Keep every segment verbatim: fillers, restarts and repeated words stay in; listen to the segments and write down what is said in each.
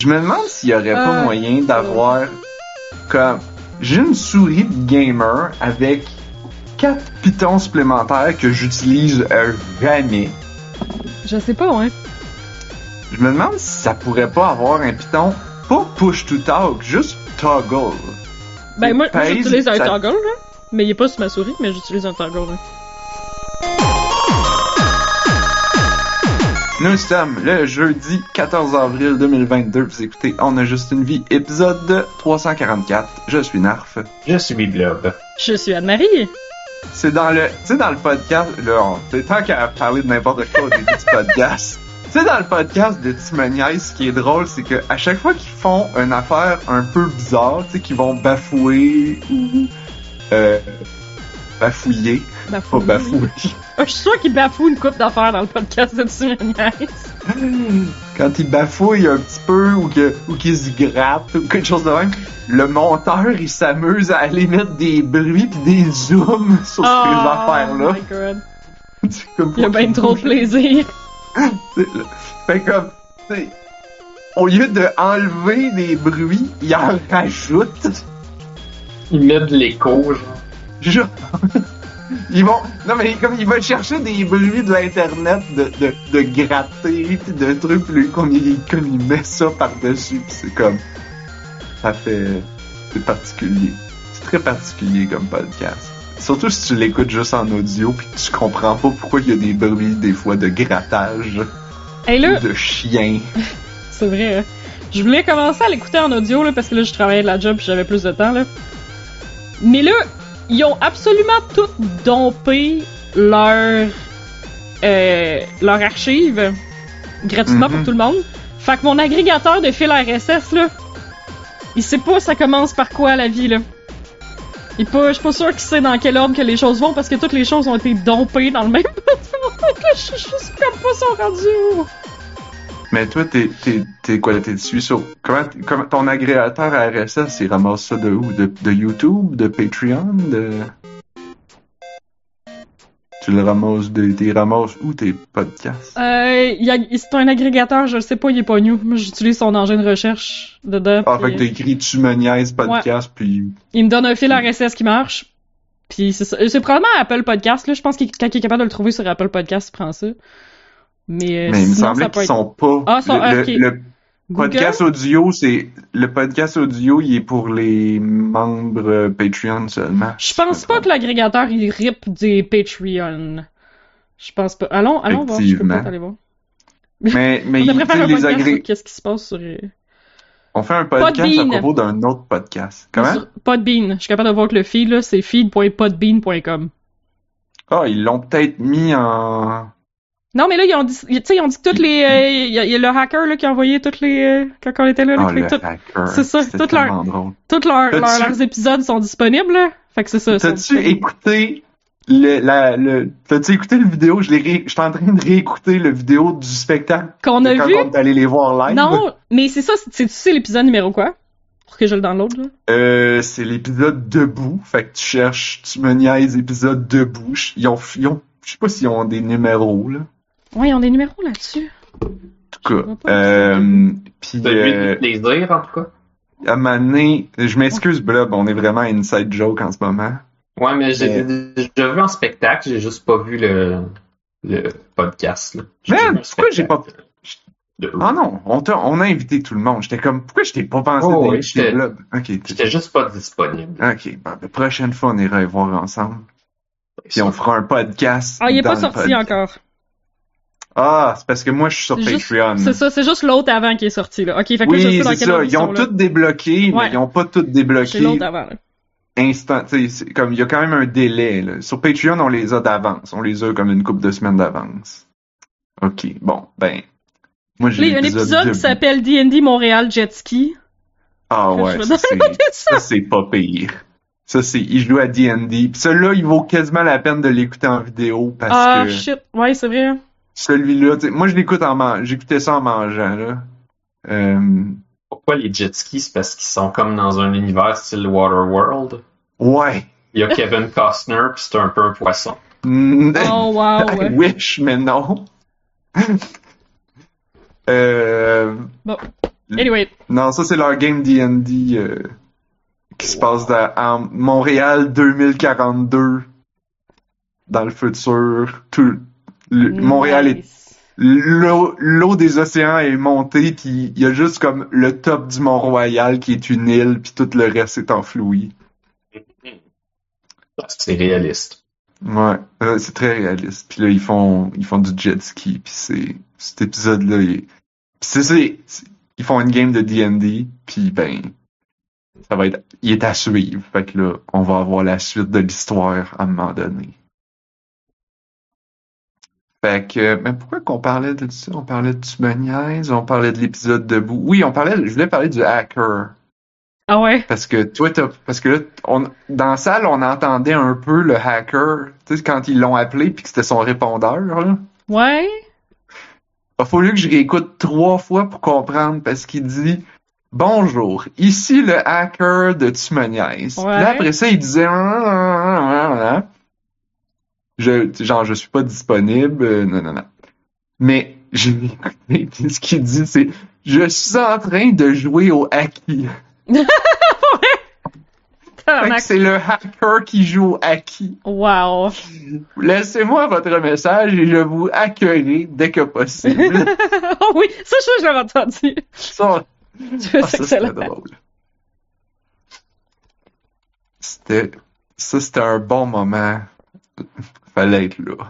Je me demande s'il y aurait pas Euh, moyen d'avoir comme j'ai une souris de gamer avec quatre pitons supplémentaires que j'utilise euh, jamais. Je sais pas, ouais. Je me demande si ça pourrait pas avoir un piton pas push to talk, juste toggle. Ben, moi, moi Pèse, j'utilise un ça- toggle, là. Mais il est pas sur ma souris, mais j'utilise un toggle, là. Nous sommes le jeudi quatorze avril deux mille vingt-deux. Vous écoutez On a juste une vie, épisode trois cent quarante-quatre. Je suis Narf. Je suis Blob. Je suis Anne-Marie. C'est dans le, tu sais, dans le podcast, là, on, c'est tant qu'à parler de n'importe quoi au début du podcast. Tu sais, dans le podcast de Timoniaise, ce qui est drôle, c'est que à chaque fois qu'ils font une affaire un peu bizarre, tu sais, qu'ils vont bafouer ou, euh, bafouiller. Bafouille. Pas bafouer. Ah, je suis sûr qu'il bafoue une coupe d'affaires dans le podcast de Timoniaise. Quand ils bafouillent un petit peu ou que, ou qu'ils se grattent ou quelque chose de même, le monteur, il s'amuse à aller mettre des bruits pis des zooms sur ces affaires-là. Oh my god. C'est comme Il y a bien trop de plaisir. Fait comme, tu sais, au lieu de enlever des bruits, il en rajoute. Ils mettent de l'écho, genre. Genre, ils vont, non mais comme il va chercher des bruits de l'internet de, de, de gratter pis de trucs, pis lui, comme il, comme il met ça par-dessus pis c'est comme, ça fait, c'est particulier. C'est très particulier comme podcast. Surtout si tu l'écoutes juste en audio pis que tu comprends pas pourquoi il y a des bruits des fois de grattage. Et là, Ou de chien. c'est vrai, hein. Je voulais commencer à l'écouter en audio, là, parce que là, je travaillais de la job pis j'avais plus de temps, là. Mais là, ils ont absolument tout dompé leur, euh, leur archive gratuitement Mm-hmm. pour tout le monde. Fait que mon agrégateur de fil R S S, là, il sait pas ça commence par quoi la vie, là. Il est pas, je suis pas sûr qu'il sait dans quel ordre que les choses vont parce que toutes les choses ont été dompées dans le même bâtiment. Je suis juste comme pas son rendu. Mais toi, t'es, t'es, t'es quoi, t'es dessus sur, comment, comment, ton agrégateur R S S, il ramasse ça de où? De, de YouTube? De Patreon? De... Tu le ramasses de, t'es ramasses où tes podcasts? Euh, il y a, c'est un agrégateur, je le sais pas, il est pas new. Moi, j'utilise son engin de recherche dedans. Ah, puis, fait que t'as écrit Tu me niaises podcast, puis... il me donne un fil R S S qui marche. Puis c'est ça. C'est probablement Apple Podcast, là. Je pense qu'il, quand il est capable de le trouver sur Apple Podcast, il prend ça. Mais, euh, Mais il me sinon, semblait ça peut qu'ils être... sont pas... Ah, sont- le, ok. le, le Google? podcast audio, c'est... Le podcast audio, il est pour les membres euh, Patreon seulement. Je pense pas que l'agrégateur, il rip des Patreon. Je pense pas. Allons, allons voir, je peux Effectivement. peut-être aller voir. Mais, mais On devrait tu faire sais, un les podcast agré... sur qu'est-ce qui se passe sur... euh, On fait un podcast Podbean. à propos d'un autre podcast. Comment? sur Podbean. Je suis capable de voir que le feed, là, c'est feed point podbean point com. Ah, ils l'ont peut-être mis en... Non, mais là, ils ont dit, tu sais, ils ont dit que toutes les, euh, il y, a- il y a le hacker, là, qui a envoyé toutes les, euh, quand on était là, là, Ah, qui le fait tout- hacker. c'est ça, C'était toute leur- tellement drôle. toutes leurs, leurs, T'as-tu- leurs épisodes sont disponibles, là. Fait que c'est ça. sont T'as-tu disponibles. écouté le, la, le, t'as-tu écouté le vidéo? Je l'ai ré... j'étais en train de réécouter le vidéo du spectacle. Qu'on a de quand vu? on est allé les voir live. Non, mais c'est ça, c'est, c'est, c'est l'épisode numéro quoi? Pour que je le download, là. Euh, c'est l'épisode debout. Fait que tu cherches, tu me niaises, épisode debout. Ils ont, ils ont, je sais pas s'ils ont des numéros, là. Ouais, ils ont des numéros là-dessus. En tout Je cas. vois pas. Euh, pis, Celui euh, du plaisir, en tout cas. à un moment donné, je m'excuse, Blob, on est vraiment à inside joke en ce moment. Ouais, mais j'ai Mais- déjà vu en spectacle, j'ai juste pas vu le, le podcast, là. J'ai Man, vu un pourquoi j'ai pas... spectacle de- Ah non, on, t'a, on a invité tout le monde. J'étais comme, pourquoi je t'ai pas pensé Oh, oui, d'inviter j'étais- Blob? Ok, t'es- J'étais juste pas disponible. ok, bon, la prochaine fois, on ira les voir ensemble. Puis on fera un podcast. Ah, il est dans pas le sorti podcast. encore. Ah, c'est parce que moi, je suis sur C'est juste- Patreon. C'est ça, c'est juste l'autre avant qui est sorti, là. Ok, fait que là, je Oui, sais dans c'est quel ça. ordre Ils ont sont, là. tout débloqué, Ouais. mais ils ont pas tout C'est débloqué l'autre avant, là. instant. Tu sais, c'est comme, il y a quand même un délai, là. Sur Patreon, on les a d'avance. On les a comme une couple de semaines d'avance. Ok, bon, ben. Moi, j'ai Là, il y a un épisode de- qui s'appelle D and D Montréal Jet Ski. Ah que ouais, je vais ça, c'est, downloader ça. ça, c'est pas pire. Ça, c'est, il joue à D and D. Puis celui-là, il vaut quasiment la peine de l'écouter en vidéo parce Ah, que shit. Ouais, c'est vrai. celui-là, tu sais, moi, je l'écoute en man... j'écoutais ça en mangeant, là. Euh, Pourquoi les jet skis? C'est parce qu'ils sont comme dans un univers style Waterworld. ouais. Il y a Kevin Costner, pis c'est un peu un poisson. Mm, Oh, wow, I ouais. wish, mais non. euh, Bon. Anyway. Non, ça, c'est leur game D and D euh, qui se passe dans, en Montréal deux mille quarante-deux. Dans le futur. Tout, le, Nice. Montréal est... L'eau, l'eau des océans est montée, puis il y a juste comme le top du Mont-Royal qui est une île, puis tout le reste est enfoui. C'est réaliste. Ouais, euh, c'est très réaliste. Puis là, ils font ils font du jet ski, puis c'est cet épisode-là, il... puis c'est ça, c'est- ils font une game de D and D, puis ben, ça va être, il est à suivre. Fait que là, on va avoir la suite de l'histoire à un moment donné. Fait que, mais pourquoi qu'on parlait de ça? On parlait de Tu me niaises, on parlait de l'épisode debout. Oui, on parlait, je voulais parler du hacker. Ah ouais? Parce que toi, t'as, parce que là, on, dans la salle, on entendait un peu le hacker, tu sais, quand ils l'ont appelé puis que c'était son répondeur, là. Ouais? Il a fallu que je réécoute trois fois pour comprendre parce qu'il dit Bonjour, ici le hacker de Tu me niaises. Puis Ouais. là, après ça, il disait Ah, ah, ah, ah, ah. Je, genre, je suis pas disponible, euh, non, non, non. Mais j'ai écouté, puis ce qu'il dit, c'est Je suis en train de jouer au Haki. Fait que Tabarnak. c'est le hacker qui joue au Haki. Wow. Laissez-moi votre message et je vous accueillerai dès que possible. Oh oui, ça, ça, je l'avais entendu. Ça, C'est ah, ça, c'était excellent. drôle. C'était, ça, c'était un bon moment. Fallait être là.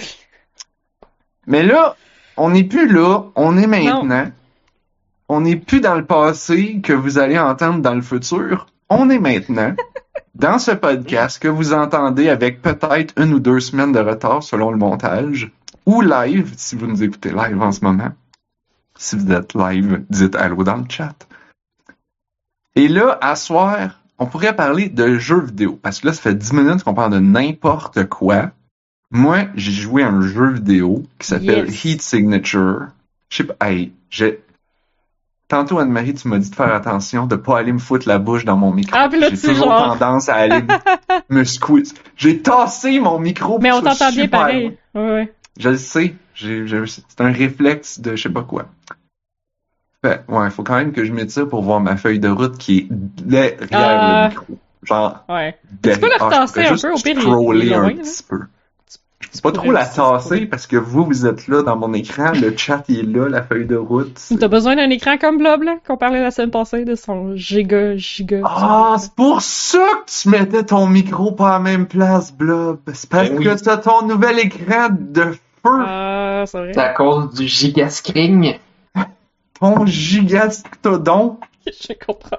Mais là, on n'est plus là, on est maintenant. On n'est plus dans le passé que vous allez entendre dans le futur. On est maintenant dans ce podcast que vous entendez avec peut-être une ou deux semaines de retard selon le montage, ou live, si vous nous écoutez live en ce moment. Si vous êtes live, dites allô dans le chat. Et là, à soir, on pourrait parler de jeux vidéo, parce que là, ça fait dix minutes qu'on parle de n'importe quoi. Moi, j'ai joué à un jeu vidéo qui s'appelle Yes. Heat Signature. Je sais pas, hey, j'ai... Tantôt, Anne-Marie, tu m'as dit de faire attention, de pas aller me foutre la bouche dans mon micro. Ah, puis là, J'ai tu toujours genre- tendance à aller me, me squeeze. J'ai tassé mon micro. Mais pour on que ça soit t'entend bien super pareil. loin. Ouais, ouais. Je le sais. J'ai, j'ai- c'est un réflexe de je sais pas quoi. Fait, ouais, il faut quand même que je m'étire pour voir ma feuille de route qui est derrière Euh, le micro. Genre, Ouais. derrière. peux la Ah, je retasser pourrais un juste peu, au pire, il- scroller il est un loin, là. petit peu. C'est pas trop pourrais la aussi tasser scroller. parce que vous, vous êtes là dans mon écran, le chat il est là, la feuille de route. c'est- T'as besoin d'un écran comme Blob, là, qu'on parlait la semaine passée, de son giga, giga. Ah, c'est pour ça que tu mettais ton micro pas à la même place, Blob. C'est parce Ben oui. que t'as ton nouvel écran de feu, Ah, c'est vrai. C'est à cause du gigascreen. ton gigastodon. Je comprends.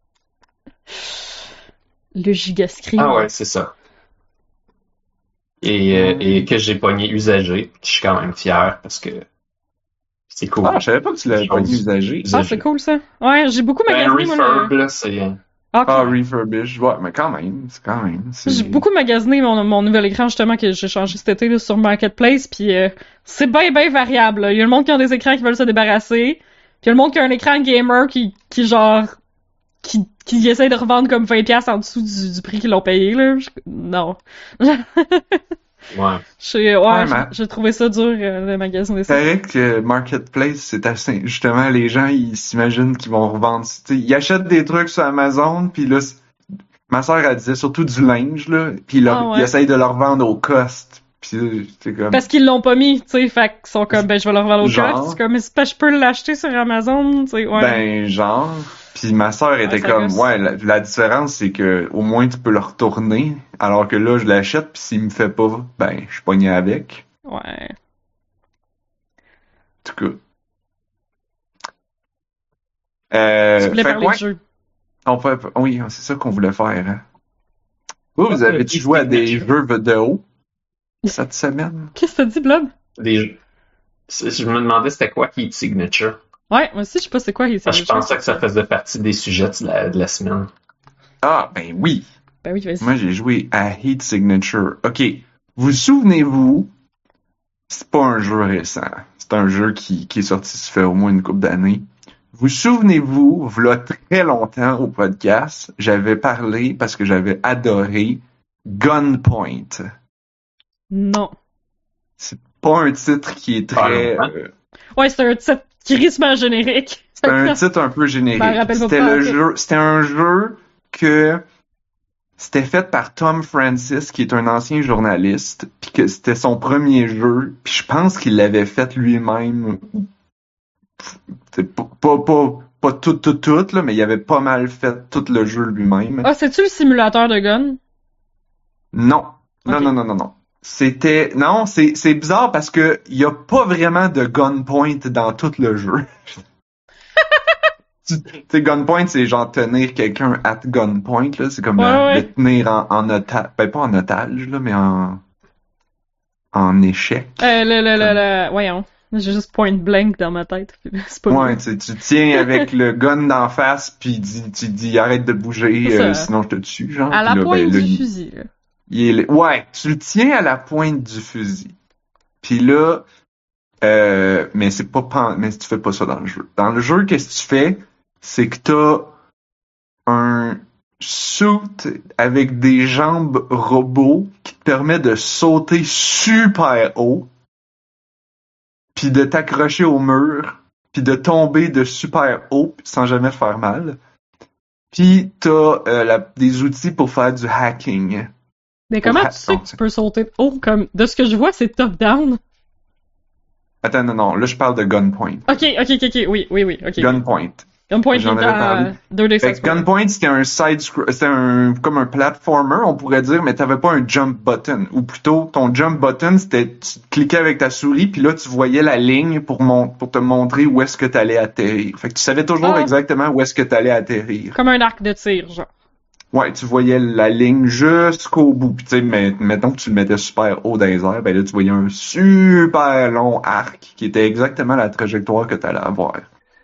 Le gigascreen. Ah ouais, c'est ça. Et, euh, et que j'ai pogné usagé, puis je suis quand même fier parce que c'est cool. Ah, je savais pas que tu l'avais pas usagé. Ah, c'est cool, ça. Ouais, j'ai beaucoup Ben, magasiné, moi, refurb, le... là, c'est... Ah, ok. Ah, refurbish, ouais, mais quand même, c'est quand même. c'est- J'ai beaucoup magasiné mon, mon nouvel écran, justement, que j'ai changé cet été là, sur Marketplace, puis euh, c'est bien, bien variable. Là. Il y a le monde qui a des écrans qui veulent se débarrasser, puis il y a le monde qui a un écran gamer qui, qui genre, qui, qui essaie de revendre comme vingt dollars en dessous du, du prix qu'ils l'ont payé, là. Je- non. Ouais. J'ai, ouais, Ouais, j'ai- mais- j'ai trouvé ça dur, euh, de magasiner ça. C'est vrai que Marketplace, c'est assez. Justement, les gens, ils s'imaginent qu'ils vont revendre. Tu sais, ils achètent des trucs sur Amazon, puis là, c'est- ma soeur, elle disait surtout du linge, là, puis ils, leur- Ah ouais. ils essayent de le revendre au cost. Puis c'est comme. Parce qu'ils l'ont pas mis, tu sais, fait qu'ils sont comme, ben, je vais le revendre au Genre. cost. C'est comme, mais c'est pas, je peux l'acheter sur Amazon, tu sais, ouais. Ben, genre. Puis ma soeur était ça comme, gosse. ouais, la, la différence, c'est que au moins tu peux le retourner, alors que là, je l'achète, puis s'il me fait pas, ben, je suis pogné avec. Ouais. En tout cas. Euh, Je voulais fait que parler ouais, de jeu. on peut, oui, c'est ça qu'on voulait faire, hein. Vous, vous Ah, avez-tu euh, joué à des Signature. jeux vidéo cette semaine? Qu'est-ce que t'as dit, Blob? Des... c'est- Je me demandais c'était quoi Heat Signature. Ouais, moi aussi, je sais pas c'est quoi, il Ah, je pensais que ça faisait partie des sujets de la, de la semaine. Ah, ben oui. Ben oui, vas-y. Moi, j'ai joué à Heat Signature. OK. Vous souvenez-vous, c'est pas un jeu récent. C'est un jeu qui, qui est sorti, ça fait au moins une couple d'années. Vous souvenez-vous, v'là très longtemps au podcast, j'avais parlé parce que j'avais adoré Gunpoint. Non. C'est pas un titre qui est très... Ah, non, hein? euh, Ouais, c'est un titre crissement générique. C'était un titre un peu générique. Ben, rappelle pas C'était pas le en fait. jeu, c'était un jeu que c'était fait par Tom Francis, qui est un ancien journaliste, puis que c'était son premier jeu, puis je pense qu'il l'avait fait lui-même. C'est pas, pas, pas, pas tout, tout, tout, là, mais il avait pas mal fait tout le jeu lui-même. Ah, c'est-tu le simulateur de gun? Non. Non, Ok. non, non, non, non. C'était, non, c'est, c'est bizarre parce que y a pas vraiment de gunpoint dans tout le jeu. Tu sais, gunpoint, c'est genre tenir quelqu'un at gunpoint, là. C'est comme Ouais, euh, ouais. le tenir en, en otage. Ben, pas en otage, là, mais en, en échec. Euh, le, le, le, le... Voyons. J'ai juste point blank dans ma tête. C'est pas Ouais, vrai. tu sais, tu tiens avec le gun d'en face, puis dis- tu dis arrête de bouger, C'est euh, ça. sinon je te tue, genre. À Puis la là, pointe ben, là, du il- fusil, là. il est- ouais, tu le tiens à la pointe du fusil. Puis là, euh, mais c'est pas, pen- mais tu fais pas ça dans le jeu. Dans le jeu, qu'est-ce que tu fais? C'est que t'as un suit avec des jambes robots qui te permet de sauter super haut, puis de t'accrocher au mur, puis de tomber de super haut sans jamais te faire mal. Puis t'as euh, la- des outils pour faire du hacking. Mais comment ha- tu sais non, que tu peux sauter haut comme... De ce que je vois, c'est top-down. Attends, non, non, là je parle de Gunpoint. Ok, ok, ok, ok, oui, oui, oui, ok. Gunpoint. Gunpoint J'en est avais à parlé. deux D Fait que Gunpoint, c'était un side scroll, c'était un, comme un platformer, on pourrait dire, mais t'avais pas un jump button. Ou plutôt, ton jump button, c'était, tu cliquais avec ta souris, puis là, tu voyais la ligne pour mon, pour te montrer où est-ce que t'allais atterrir. Fait que tu savais toujours Ah. exactement où est-ce que t'allais atterrir. Comme un arc de tir, genre. Ouais, tu voyais la ligne jusqu'au bout. Puis tu sais, mais, mettons que tu le mettais super haut dans les airs, ben là, tu voyais un super long arc qui était exactement la trajectoire que t'allais avoir.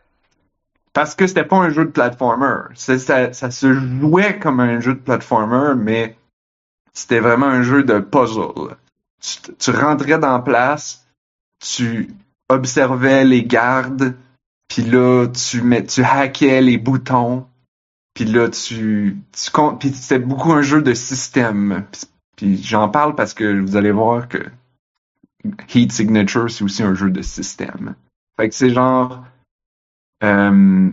Parce que c'était pas un jeu de platformer. C'est- Ça, ça se jouait comme un jeu de platformer, mais c'était vraiment un jeu de puzzle. Tu, tu rentrais dans la place, tu observais les gardes, puis là, tu mets, tu hackais les boutons, puis là, tu, tu comptes, puis c'était beaucoup un jeu de système. Puis, puis j'en parle parce que vous allez voir que Heat Signature, c'est aussi un jeu de système. Fait que c'est genre, euh,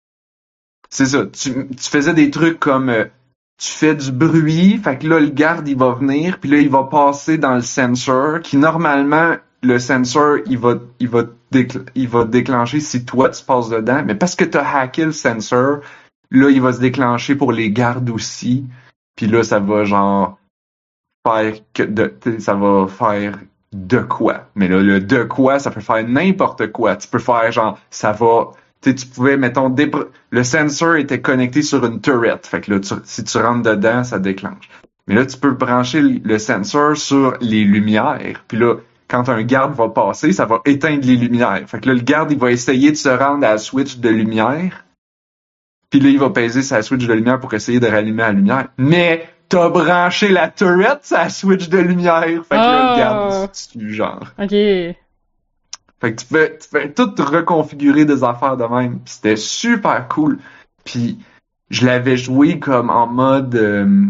c'est ça, tu, tu faisais des trucs comme, euh, tu fais du bruit, fait que là, le garde, il va venir, puis là, il va passer dans le sensor, qui normalement, le sensor, il va, il va, décl- il va déclencher si toi, tu passes dedans, mais parce que t'as hacké le sensor, là, il va se déclencher pour les gardes aussi, puis là, ça va genre faire que de, t'sais, ça va faire de quoi. Mais là, le de quoi, ça peut faire n'importe quoi. Tu peux faire genre, ça va, tu sais, tu pouvais, mettons, débr- le sensor était connecté sur une turret. Fait que là, tu- si tu rentres dedans, ça déclenche. Mais là, tu peux brancher le le sensor sur les lumières. Puis là, quand un garde va passer, ça va éteindre les lumières. Fait que là, le garde, il va essayer de se rendre à la switch de lumière. Puis là, il va peser sa switch de lumière pour essayer de rallumer la lumière. Mais t'as branché la turret sa switch de lumière. Fait que là, Ah. le garde, c'est genre. Ok. Fait que tu fais, tu fais tout reconfigurer des affaires de même. Puis c'était super cool. Puis je l'avais joué comme en mode... euh,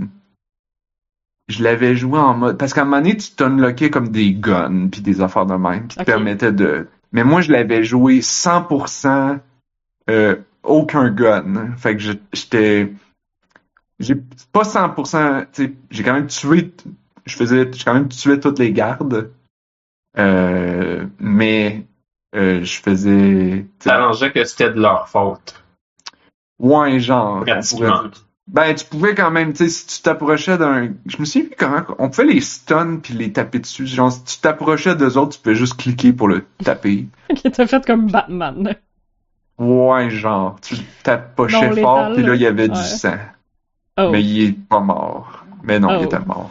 je l'avais joué en mode... Parce qu'à un moment donné, tu t'unlockais comme des guns puis des affaires de même qui te Ok. permettaient de... Mais moi, je l'avais joué cent pour cent euh, aucun gun. Fait que je- j'étais... J'ai pas cent pour cent... Tu sais, j'ai quand même tué... Je faisais... J'ai quand même tué toutes les gardes. Euh, mais euh, je faisais... tu sais, T'arrangeais que c'était de leur faute. ouais, genre... on pourrait Pratiquement. dire. Ben, tu pouvais quand même, tu sais, si tu t'approchais d'un... Je me souviens plus comment... On pouvait les stun puis les taper dessus. Genre, si tu t'approchais d'eux autres, tu pouvais juste cliquer pour le taper. Ok, t'as fait comme Batman. Ouais, genre, tu le tapochais Non, fort, létal, puis là, il y avait ouais. du sang. Oh. Mais il est pas mort. Mais non, Oh. il était mort.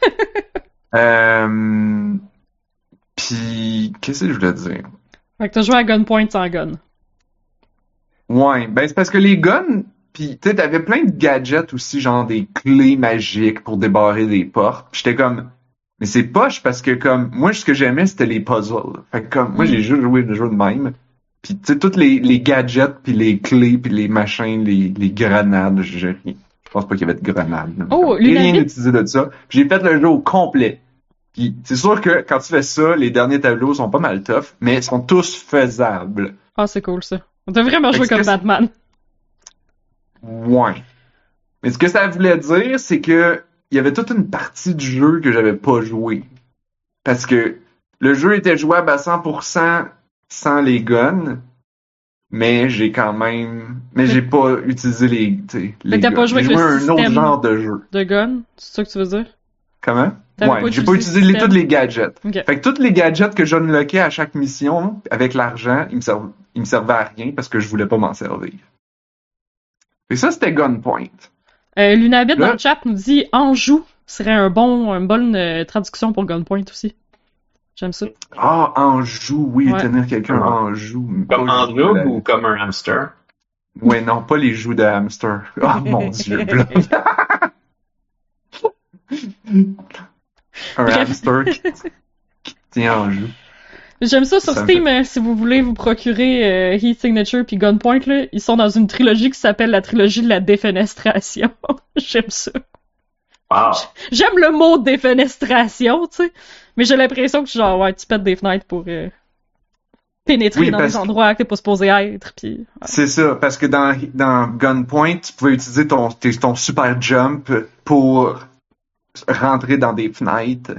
euh... Puis, qu'est-ce que je voulais dire? Fait que t'as joué à Gunpoint sans gun. Ouais, ben c'est parce que les guns, pis tu sais, t'avais plein de gadgets aussi, genre des clés magiques pour débarrer des portes. Pis j'étais comme, mais c'est poche parce que comme, moi ce que j'aimais c'était les puzzles. Fait que comme, moi Mm. j'ai juste joué le jeu de même. Pis tu sais, tous les, les gadgets, puis les clés, puis les machins, les, les grenades, j'ai rien. Je pense pas qu'il y avait de grenades. là, mais Oh, comme, j'ai rien Lunavit? utilisé de ça. Puis j'ai fait le jeu au complet. Puis c'est sûr que quand tu fais ça, les derniers tableaux sont pas mal tough, mais ils sont tous faisables. Ah, c'est cool, ça. On t'a vraiment Fait joué que comme ce que Batman. Ouais. Mais ce que ça voulait dire, c'est que il y avait toute une partie du jeu que j'avais pas joué. Parce que le jeu était jouable à cent pour cent sans les guns, mais j'ai quand même... Mais j'ai pas utilisé les, tu sais, les Mais t'as guns. pas joué J'ai avec joué à le un autre système genre de jeu. de gun? C'est ça que tu veux dire? Comment? T'avais Ouais, pas j'ai utilisé pas le utilisé les, système? tous les gadgets. Ok. Fait que tous les gadgets que j'unlockais à chaque mission, avec l'argent, ils me serv- ils me servaient à rien parce que je voulais pas m'en servir. Et ça, c'était Gunpoint. Euh, Lunabit Là- dans le chat nous dit Anjou serait un bon, une bonne euh, traduction pour Gunpoint aussi. J'aime ça. Ah, Anjou, oui, Ouais. tenir quelqu'un Ouais. en joue. mais Comme pas en jouer joue la- ou comme un hamster? Ouais, non, pas les joues de hamster. Oh mon dieu, blanc. Un Bref. hamster qui, qui tient en joue. J'aime ça sur Ça me Steam, euh, si vous voulez vous procurer euh, Heat Signature puis Gunpoint, là, ils sont dans une trilogie qui s'appelle la trilogie de la défenestration. J'aime ça. Wow! J'aime le mot défenestration, tu sais, mais j'ai l'impression que genre, ouais, tu pètes des fenêtres pour euh, pénétrer Oui, dans parce des que- endroits que t'es pas supposé être, puis... ouais. C'est ça, parce que dans, dans Gunpoint, tu pouvais utiliser ton, tes- ton super jump pour rentrer dans des fenêtres.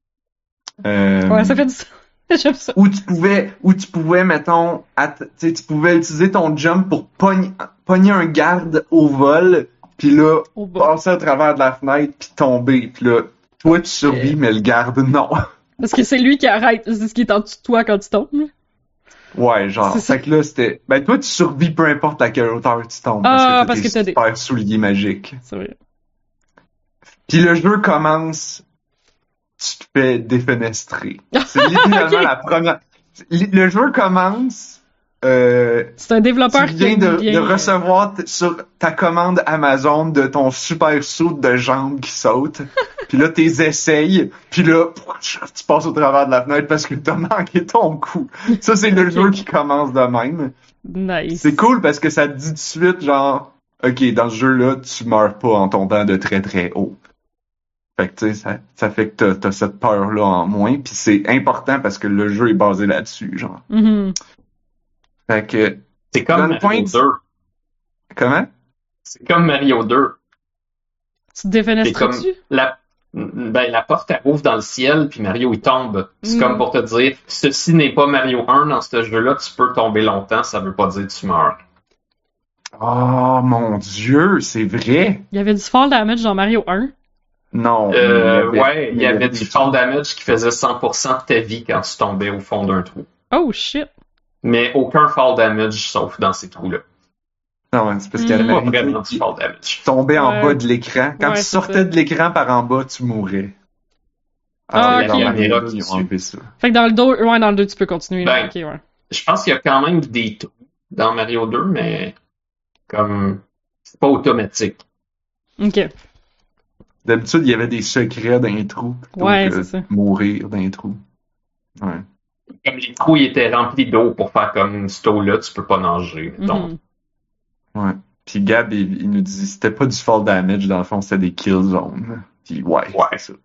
Euh, Ouais, ça fait du... J'aime ça. Où tu pouvais, où tu pouvais, mettons, att- tu sais, tu pouvais utiliser ton jump pour pogner, pogner un garde au vol, puis là, Au bas. passer à travers de la fenêtre, puis tomber. Puis là, toi, tu survis, mais le garde, non. Parce que c'est lui qui arrête, c'est ce qui est en dessous de toi quand tu tombes. là. Ouais, genre, C'est ça. fait que là, c'était... Ben, toi, tu survis peu importe à quelle hauteur tu tombes, Ah, parce parce que que t'as t'as des des- super souliers magiques. C'est vrai. Puis le jeu commence, tu te fais défenestrer. C'est littéralement Ok. la première... Le jeu commence... Euh, C'est un développeur tu qui viens aime de, bien... de recevoir t- sur ta commande Amazon de ton super saut de jambes qui saute. Puis là, t'es essayes. Puis là, tu passes au travers de la fenêtre parce que t'as manqué ton coup. Ça, c'est le Ok. jeu qui commence de même. Nice. C'est cool parce que ça te dit tout de suite, genre, OK, dans ce jeu-là, tu meurs pas en tombant de très très haut. Fait que, tu sais, ça, ça fait que t'as, t'as cette peur-là en moins. Puis c'est important parce que le jeu est basé là-dessus, genre. Mhm. Fait que, C'est comme Gunpoint. Mario deux. comment? C'est comme Mario deux. Tu te défenestres C'est comme dessus? la, ben, la porte, elle ouvre dans le ciel, puis Mario, il tombe. C'est Mm. comme pour te dire, ceci n'est pas Mario un dans ce jeu-là, tu peux tomber longtemps, ça veut pas dire que tu meurs. Oh mon dieu, c'est vrai? Il y avait du fall damage dans Mario un. Non. Euh, mais ouais, il y mais avait du fall damage qui faisait cent pour cent de ta vie quand tu tombais au fond d'un trou. Oh shit. Mais aucun fall damage sauf dans ces trous-là. Non, c'est parce qu'il y Mm. avait Pas vraiment du fall damage. tu tombais en Ouais. bas de l'écran. Quand Ouais, tu c'est sortais ça. de l'écran par en bas, tu mourais. Ah, Alors, ok. dans Mario La deux, ils ont enlevé ça. Fait que dans le deux, ouais, dans le deux, tu peux continuer. là. Ben. Ok, ouais. Je pense qu'il y a quand même des trous dans Mario deux, mais comme c'est pas automatique. Ok. D'habitude, il y avait des secrets dans les trous plutôt Ouais, que c'est ça. mourir dans les trous. Ouais. Comme les trous ils étaient remplis d'eau pour faire comme cette eau-là, tu peux pas nager. Donc, Mhm. Ouais. Puis Gab, il, il nous dit c'était pas du fall damage, dans le fond, c'était des kill zones. Puis ouais, Ouais. c'est ça.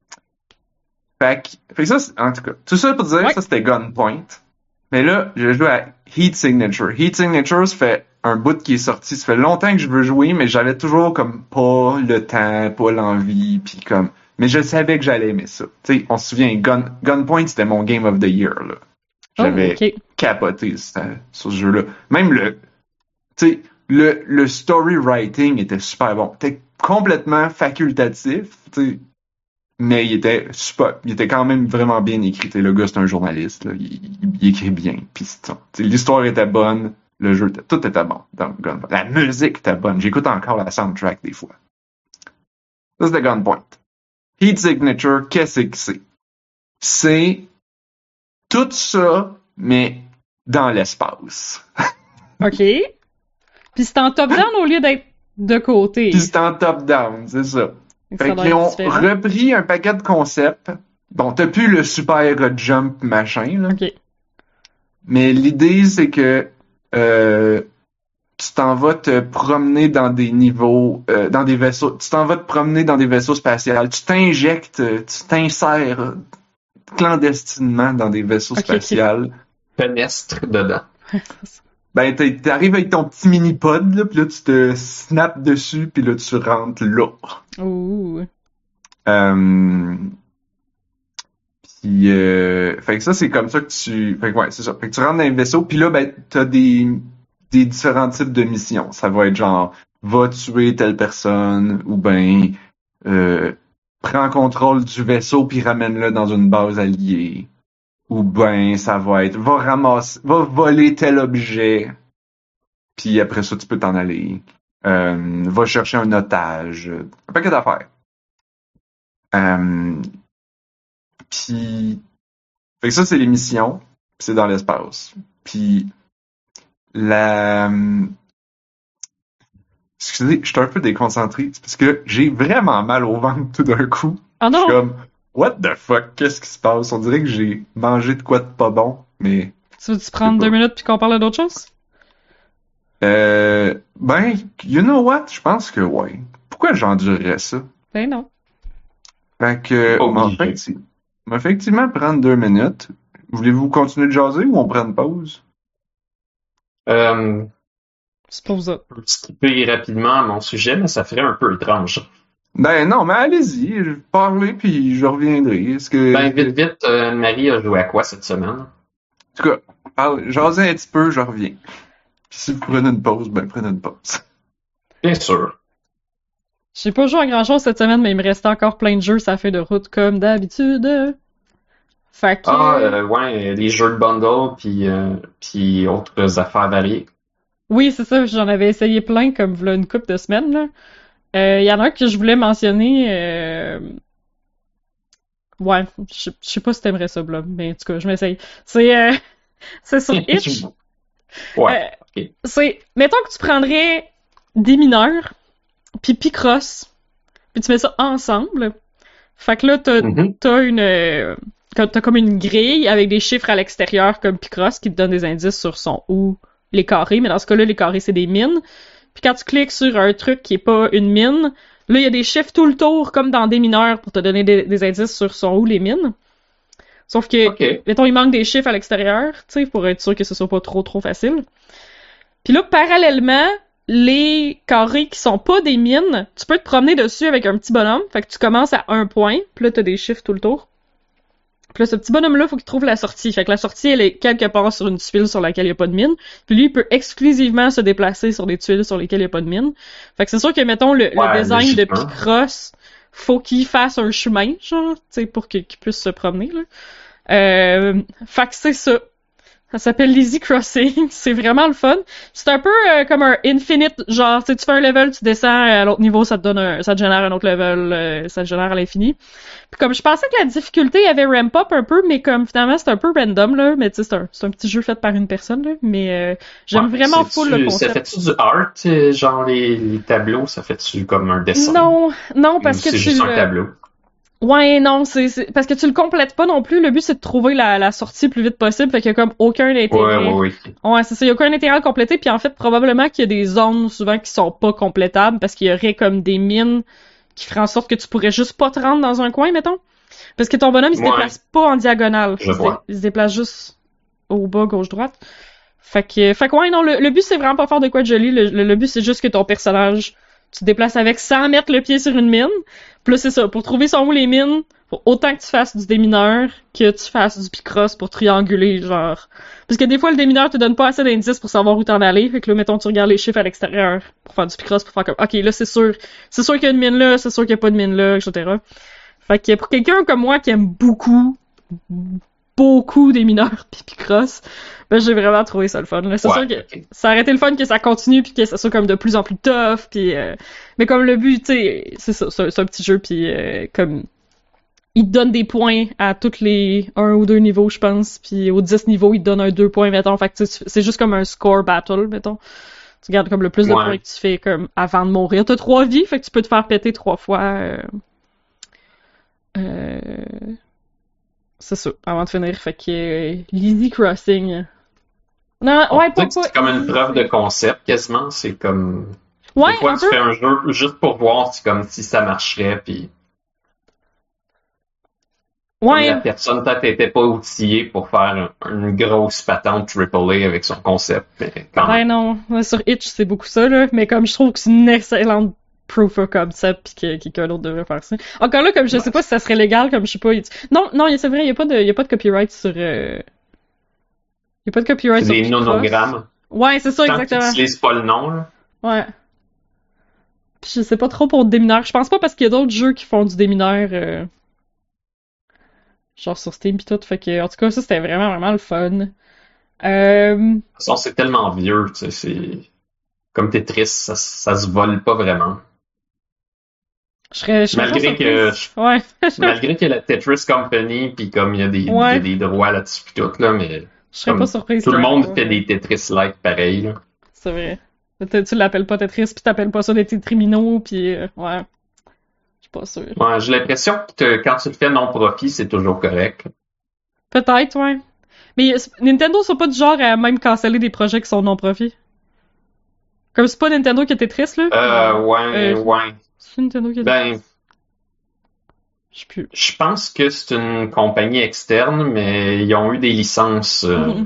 Fait que, fait que ça, c'est- en tout cas, tout ça pour dire, Ouais. ça c'était Gunpoint. Mais là, je joue à Heat Signature. Heat Signature, ça fait un bout qui est sorti. Ça fait longtemps que je veux jouer, mais j'avais toujours comme pas le temps, pas l'envie, puis comme... Mais je savais que j'allais aimer ça. Tu sais, on se souvient, Gun, Gunpoint, c'était mon Game of the Year, là. J'avais Oh, ok. capoté sur, sur ce jeu-là. Même le... Tu sais, le, le story writing était super bon. C'était complètement facultatif, tu sais. Mais il était super, il était quand même vraiment bien écrit. T'sais, le gars, c'est un journaliste, là. Il, il, il écrit bien. Puis c'est ça. T'sais, l'histoire était bonne, le jeu, était, tout était bon. Dans Gunpoint. La musique était bonne. J'écoute encore la soundtrack des fois. Ça, c'était Gunpoint. Heat Signature, qu'est-ce que c'est? C'est tout ça, mais dans l'espace. Ok. Puis c'est en top-down au lieu d'être de côté. Puis c'est en top-down, c'est ça. Donc, ça Fait doit qu'ils être ont différent. repris un paquet de concepts. Bon, t'as plus le super jump machin, là. Ok. Mais l'idée, c'est que euh, tu t'en vas te promener dans des niveaux, euh, dans des vaisseaux. Tu t'en vas te promener dans des vaisseaux spatials. Tu t'injectes, tu t'insères clandestinement dans des vaisseaux Ok, ok. spatials. fenestre dedans. Ben, t'es- t'arrives avec ton petit mini-pod, là, pis là, tu te snaps dessus, pis là, tu rentres là. Ouh. Euh... Puis, euh... fait que ça, c'est comme ça que tu... Fait que ouais, c'est ça. Fait que tu rentres dans un vaisseau, pis là, ben, t'as des... des différents types de missions. Ça va être genre, va tuer telle personne, ou ben, euh, prends contrôle du vaisseau puis ramène-le dans une base alliée. Ou ben, ça va être, va ramasser, va voler tel objet, puis après ça, tu peux t'en aller. Euh, va chercher un otage. Un paquet d'affaires. Euh, puis, fait que ça, c'est les missions. Puis c'est dans l'espace. Puis, la... Excusez, je suis un peu déconcentré. C'est parce que j'ai vraiment mal au ventre tout d'un coup. Ah Je non! suis comme, what the fuck, qu'est-ce qui se passe? On dirait que j'ai mangé de quoi de pas bon, mais... Tu veux-tu prendre pas. deux minutes puis qu'on parle d'autre chose? Euh, ben, you know what? Je pense que ouais. Pourquoi j'endurerais ça? Ben non. Fait que, Pas on va obligé. effecti- on va effectivement prendre deux minutes. Voulez-vous continuer de jaser ou on prend une pause? Euh, Suppose ça. je peux skipper rapidement à mon sujet, mais ça ferait un peu étrange. Ben non, mais allez-y, je vais parler puis je reviendrai. Est-ce que... Ben, vite, vite, euh, Marie a joué à quoi cette semaine? En tout cas, parle, jasez un petit peu, je reviens. Puis si vous prenez une pause, ben prenez une pause. Bien sûr. J'ai pas joué à grand chose cette semaine, mais il me restait encore plein de jeux, ça fait de route comme d'habitude. Fait que. Ah, euh, ouais, les jeux de bundle, puis euh, puis autres affaires variées. Oui, c'est ça, j'en avais essayé plein comme v'là une couple de semaines, là. Euh, y en a un que je voulais mentionner, euh... ouais, je je sais pas si t'aimerais ça, Blob, mais en tout cas, je m'essaye. C'est, euh... c'est sur Itch. Ouais, Euh, ok. c'est, mettons que tu prendrais des mineurs, puis Picross, puis tu mets ça ensemble. Fait que là, t'as, Mhm. t'as une, euh, t'as comme une grille avec des chiffres à l'extérieur comme Picross qui te donne des indices sur son où les carrés, mais dans ce cas-là, les carrés, c'est des mines. Puis quand tu cliques sur un truc qui est pas une mine, là, il y a des chiffres tout le tour, comme dans des mineurs, pour te donner des, des indices sur sont où les mines. Sauf que, Ok. mettons, il manque des chiffres à l'extérieur, tu sais, pour être sûr que ce soit pas trop, trop facile. Puis là, parallèlement, les carrés qui sont pas des mines, tu peux te promener dessus avec un petit bonhomme. Fait que tu commences à un point, puis là, t'as des chiffres tout le tour. Puis là, ce petit bonhomme-là, faut qu'il trouve la sortie. Fait que la sortie, elle est quelque part sur une tuile sur laquelle il n'y a pas de mine. Puis lui, il peut exclusivement se déplacer sur des tuiles sur lesquelles il n'y a pas de mine. Fait que c'est sûr que, mettons, le, le Ouais, design de logiquement. Picross, faut qu'il fasse un chemin, genre, tu sais, pour qu'il qu'il puisse se promener, là. Euh, fait que c'est ça. Ça s'appelle l'Easy Crossing. C'est vraiment le fun. C'est un peu euh, comme un infinite, genre, tu sais, tu fais un level, tu descends à l'autre niveau, ça te donne un, ça te génère un autre level, euh, ça te génère à l'infini. Puis comme je pensais que la difficulté avait ramp up un peu, mais comme finalement c'est un peu random, là, mais tu sais, c'est un, c'est un petit jeu fait par une personne, là, mais euh, j'aime Ouais, vraiment c'est-tu- full le Ça concept. fait-tu du art, euh, genre les, les tableaux, ça fait-tu comme un dessin? Non, non, Ou parce que c'est tu juste un le... tableau? Ouais, non, c'est, c'est parce que tu le complètes pas non plus. Le but c'est de trouver la, la sortie le plus vite possible, fait qu'il y a comme aucun Ouais, intérêt. ouais, ouais. Ouais, c'est ça, il y a aucun intérêt à le compléter, puis en fait probablement qu'il y a des zones souvent qui sont pas complétables parce qu'il y aurait comme des mines qui feraient en sorte que tu pourrais juste pas te rendre dans un coin, mettons. Parce que ton bonhomme il se Ouais. déplace pas en diagonale, Je il se, dé- vois. il se déplace juste au bas, gauche, droite. Fait que, fait que ouais, non, le, le but c'est vraiment pas faire de quoi de joli. Le, le, le but c'est juste que ton personnage, tu te déplaces avec sans mettre le pied sur une mine. Puis là, c'est ça, pour trouver son où les mines, faut autant que tu fasses du démineur que tu fasses du picross pour trianguler, genre. Parce que des fois, le démineur te donne pas assez d'indices pour savoir où t'en aller. Fait que là, mettons, tu regardes les chiffres à l'extérieur pour faire du picross, pour faire comme, ok, là, c'est sûr, c'est sûr qu'il y a une mine là, c'est sûr qu'il y a pas de mine là, et cetera. Fait que pour quelqu'un comme moi qui aime beaucoup, beaucoup des mineurs pis picross, ben j'ai vraiment trouvé ça le fun. Là. C'est Ouais, sûr que ok. ça aurait été le fun que ça continue puis que ça soit comme de plus en plus tough puis euh, mais comme le but, tu sais, c'est ça, c'est un, c'est un petit jeu puis euh, comme il te donne des points à tous les un ou deux niveaux, je pense, puis aux dix niveaux, il te donne un deux points, mettons. Fait que tu sais, c'est juste comme un score battle, mettons. Tu gardes comme le plus de Ouais. points que tu fais comme avant de mourir. T'as trois vies, fait que tu peux te faire péter trois fois. Euh... Euh... C'est ça, avant de finir. Fait que euh, l'Easy Crossing. Non, On ouais, peut pas, dire que pas c'est comme une easy, preuve de c'est- concept, quasiment. C'est comme... Ouais, Des fois, un tu peu. fais un jeu juste pour voir si, comme, si ça marcherait, puis... Comme Ouais, la personne peut-être était pas outillée pour faire un- une grosse patente triple A avec son concept, mais quand ben même. non. Ouais, sur Itch, c'est beaucoup ça, là. Mais comme je trouve que c'est une excellente proof of concept pis que quelqu'un d'autre devrait faire ça. Encore là, comme je sais pas si ça serait légal, comme je sais pas. il- Non, non, c'est vrai, il y a pas de, il y a pas de copyright sur, euh... il y a pas de copyright C'est sur des Picross. nonogrammes. Ouais, c'est ça, Tant que tu exactement. n'utilises pas le nom, là. Ouais. Pis je sais pas trop pour démineur. Je pense pas parce qu'il y a d'autres jeux qui font du démineur, euh... genre sur Steam pis tout. Fait que, en tout cas, ça, c'était vraiment, vraiment le fun. Euh... De toute façon, c'est tellement vieux, tu sais, c'est... Comme Tetris, ça, ça se vole pas vraiment. Je serais, je serais pas Malgré que, surprise. Ouais. malgré que la Tetris Company, puis comme il y a des, il y a Ouais. des droits là-dessus pis tout, là, mais Je serais comme pas surprise. tout le qu'il y en ait monde pas. fait des Tetris-like pareil, là. C'est vrai. Tu tu l'appelles pas Tetris, pis t'appelles pas ça des Tetrimino, pis euh, ouais. Je suis pas sûre. Ouais, j'ai l'impression que quand tu le fais non-profit, c'est toujours correct. Peut-être, ouais. Mais euh, Nintendo sont pas du genre à même canceller des projets qui sont non-profit. Comme c'est pas Nintendo qui a Tetris, là. Euh, ouais, Euh, ouais. C'est Nintendo qui a Ben, Je sais plus. je pense que c'est une compagnie externe, mais ils ont eu des licences. euh, Mhm.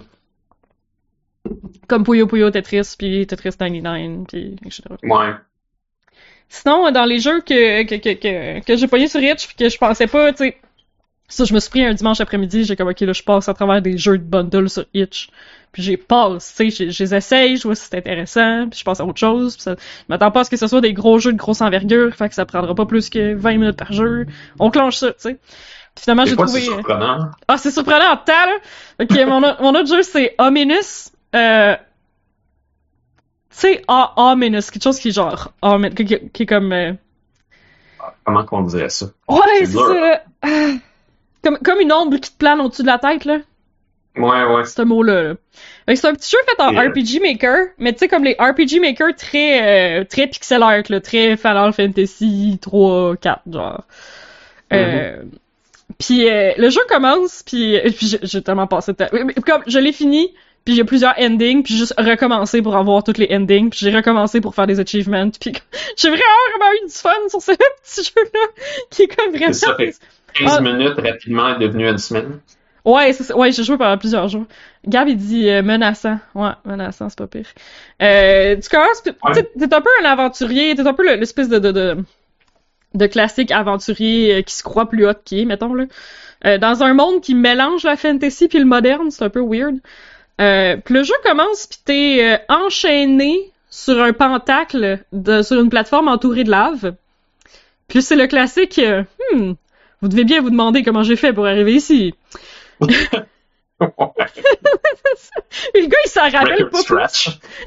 Comme Puyo Puyo Tetris, puis Tetris quatre-vingt-dix-neuf, puis et cetera. Ouais. Sinon, dans les jeux que, que, que, que, que j'ai pogné sur Itch, puis que je pensais pas, tu sais, ça, je me suis pris un dimanche après-midi, j'ai comme, ok, là, je passe à travers des jeux de bundle sur Itch. Puis j'ai passe, tu sais, je je les essaye, je vois si c'est intéressant, puis je passe à autre chose. Puis ça, je m'attends pas à ce que ce soit des gros jeux de grosse envergure, fait que ça prendra pas plus que vingt minutes par jeu. On clenche ça, tu sais. Puis finalement, Des j'ai fois, trouvé... c'est surprenant. Ah, c'est surprenant en temps, là! Ok, mon, o- mon autre jeu, c'est Ominous. Euh... Tu sais, ah, Ominous, quelque chose qui est genre... Omin- qui, qui- qui est comme... euh, Comment qu'on dirait ça? Ouais, C'est c'est dur. ça, là. Ah. Comme, comme une ombre qui te plane au-dessus de la tête, là. Ouais, ouais. Ce mot-là, là. Fait que c'est un petit jeu fait en Et, euh, R P G Maker, mais tu sais, comme les R P G Maker très, euh, très pixel art, là, très Final Fantasy trois, quatre, genre. Euh, Puis euh, le jeu commence, puis, euh, puis j'ai, j'ai tellement passé de temps. Mais comme je l'ai fini, puis il y a plusieurs endings, puis j'ai juste recommencé pour avoir toutes les endings, puis j'ai recommencé pour faire des achievements, puis j'ai vraiment, vraiment eu du fun sur ce petit jeu-là, qui est comme vraiment... C'est ça, fait quinze Ah. minutes rapidement est devenu une semaine. Ouais, c'est ça. Ouais, j'ai joué pendant plusieurs jours. Gab, il dit euh, menaçant. Ouais, menaçant, c'est pas pire. Euh, tu commences, pis, Ouais. tu sais, t'es un peu un aventurier, t'es un peu le- l'espèce de, de, de, de classique aventurier euh, qui se croit plus hot qu'il est, mettons, là. Euh, dans un monde qui mélange la fantasy puis le moderne, c'est un peu weird. Euh, puis le jeu commence, pis t'es euh, enchaîné sur un pentacle de, sur une plateforme entourée de lave. Puis c'est le classique, euh, hmm, vous devez bien vous demander comment j'ai fait pour arriver ici. Et le gars, il s'en rappelle Record pas plus. scratch.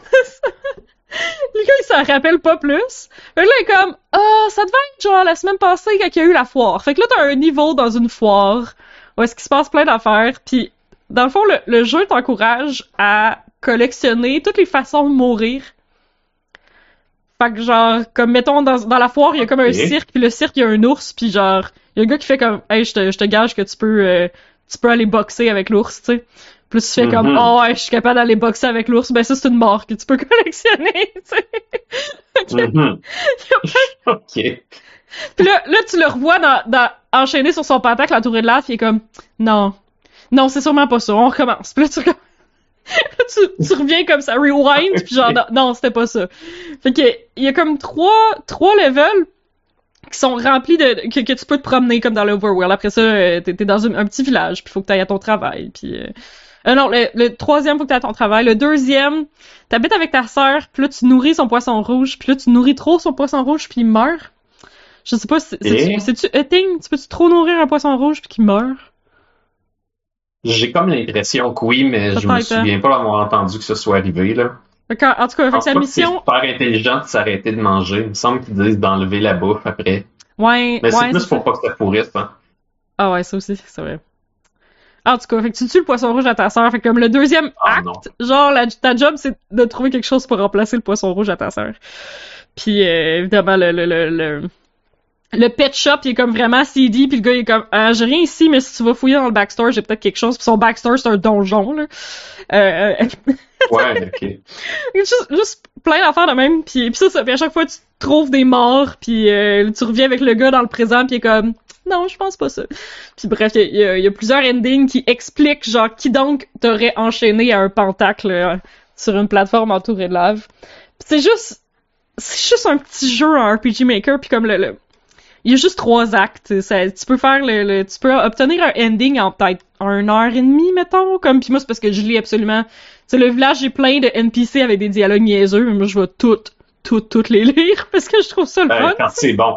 Le gars, il s'en rappelle pas plus. Fait que là, il est comme, ah, ça devait être genre la semaine passée quand il y a eu la foire. Fait que là, t'as un niveau dans une foire où est-ce qu'il se passe plein d'affaires. Puis, dans le fond, le, le jeu t'encourage à collectionner toutes les façons de mourir. Fait que genre, comme mettons, dans, dans la foire, il y a comme un Ok. cirque, puis le cirque, il y a un ours, puis genre, il y a un gars qui fait comme, hey, je te, je te gage que tu peux, euh, tu peux aller boxer avec l'ours, tu sais. Puis là, tu fais comme, Mhm. oh ouais, je suis capable d'aller boxer avec l'ours, ben ça, c'est une mort que tu peux collectionner, tu sais. Mhm. Ok. Puis là, là, tu le revois dans, dans, enchaîné sur son pentacle entouré de lave, puis il est comme, non, non, c'est sûrement pas ça, on recommence. Puis là, tu, recom- tu, tu reviens comme ça, rewind, puis genre, non, non, c'était pas ça. Fait que, il y a comme trois, trois levels qui sont remplis de, que, que tu peux te promener comme dans l'Overworld. Après ça, euh, t'es, t'es dans un, un petit village, puis faut que t'ailles à ton travail, puis euh, euh, non, le, le troisième, faut que t'ailles à ton travail. Le deuxième, t'habites avec ta sœur, puis là, tu nourris son poisson rouge, puis là, tu nourris trop son poisson rouge, puis il meurt. Je sais pas, c'est- c'est-tu, Et? c'est-tu a thing? Tu peux-tu trop nourrir un poisson rouge puis qu'il meurt? J'ai comme l'impression que oui, mais je me Peut-être, hein. souviens pas d'avoir entendu que ce soit arrivé, là. Fait qu'en- en tout cas, Je fait que pense sa pas que c'est mission... super intelligent de s'arrêter de manger. Il me semble qu'ils disent d'enlever la bouffe après. Ouais, Mais c'est ouais, plus c'est pour ça. pas que ça pourrisse, hein. Ah ouais, ça aussi, c'est vrai. En tout cas, fait que tu tues le poisson rouge à ta sœur. Fait que comme le deuxième Ah, acte, non. genre, la, ta job, c'est de trouver quelque chose pour remplacer le poisson rouge à ta sœur. Puis, euh, évidemment, le, le, le, le, le pet shop, il est comme vraiment seedy, puis le gars, il est comme, ah, j'ai rien ici, mais si tu vas fouiller dans le backstore, j'ai peut-être quelque chose. Puis son backstore, c'est un donjon, là. Euh, Ouais, ok. juste, juste plein d'affaires de même, puis, puis ça, ça, puis à chaque fois, tu trouves des morts, puis euh, tu reviens avec le gars dans le présent, puis il est comme... Non, je pense pas ça. Puis bref, il y, y, y a plusieurs endings qui expliquent, genre, qui donc t'aurait enchaîné à un pentacle euh, sur une plateforme entourée de lave. Puis c'est juste... C'est juste un petit jeu en R P G Maker, puis comme le... le il y a juste trois actes. Ça, tu peux faire le, le... Tu peux obtenir un ending en peut-être une heure et demie, mettons. Comme, puis moi, c'est parce que je lis absolument... Tu sais, le village, j'ai plein de N P C avec des dialogues niaiseux, mais moi, je vais toutes, toutes, toutes les lire, parce que je trouve ça le Ben, fun. quand c'est bon.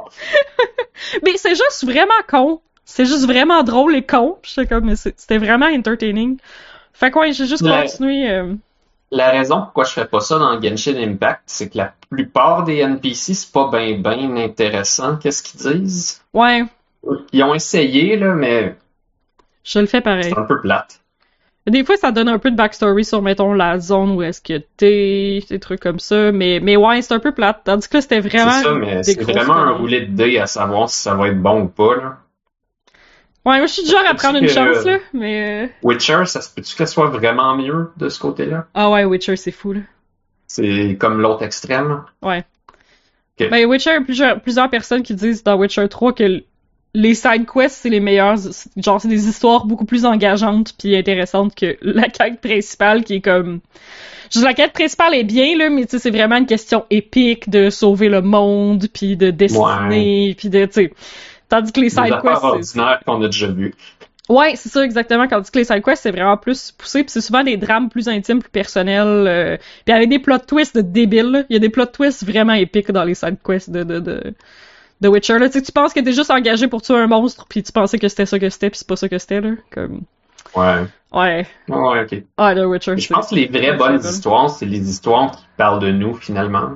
Mais c'est juste vraiment con. C'est juste vraiment drôle et con. J'étais comme, mais c'était vraiment entertaining. Fait que ouais, j'ai juste La- continué. Euh... La raison pourquoi je fais pas ça dans Genshin Impact, c'est que la plupart des N P C, c'est pas ben ben intéressant. Qu'est-ce qu'ils disent? Ouais, Ils ont essayé, là, mais je le fais pareil. c'est un peu plate. Des fois, ça donne un peu de backstory sur, mettons, la zone où est-ce que t'es, des trucs comme ça. Mais, mais ouais, c'est un peu plate. Tandis que là, c'était vraiment... C'est ça, mais des c'est grosses vraiment un conneries. roulet de dés à savoir si ça va être bon ou pas, là. Ouais, moi, je suis du genre à Est-ce prendre une que- chance, là. Mais... euh, Witcher, ça se peut-tu qu'elle soit vraiment mieux de ce côté-là? Ah ouais, Witcher, c'est fou, là. C'est comme l'autre extrême. Ouais. Ok. Ben, Witcher, il y a plusieurs, plusieurs personnes qui disent dans Witcher trois que l- les side quests, c'est les meilleurs. C'est- Genre, c'est des histoires beaucoup plus engageantes puis intéressantes que la quête principale qui est comme... Je dis, la quête principale est bien, là, mais tu sais, c'est vraiment une question épique de sauver le monde puis de dessiner puis de, tu sais... Tandis que les Des side affaires quests, c'est... ordinaires qu'on a déjà vues. Ouais, c'est ça exactement. Tandis que les side quests, c'est vraiment plus poussé, puis c'est souvent des drames plus intimes, plus personnels, euh, puis avec des plot twists de débiles. Là. Il y a des plot twists vraiment épiques dans les side quests de de de, de Witcher. Là, tu sais, tu penses que t'es juste engagé pour tuer un monstre, puis tu pensais que c'était ça que c'était, puis c'est pas ça que c'était là. Comme Ouais. ouais, Ouais, ok. ah The Witcher. Mais je c'est- pense que les vraies c'est bonnes incroyable. histoires, c'est les histoires qui parlent de nous, finalement.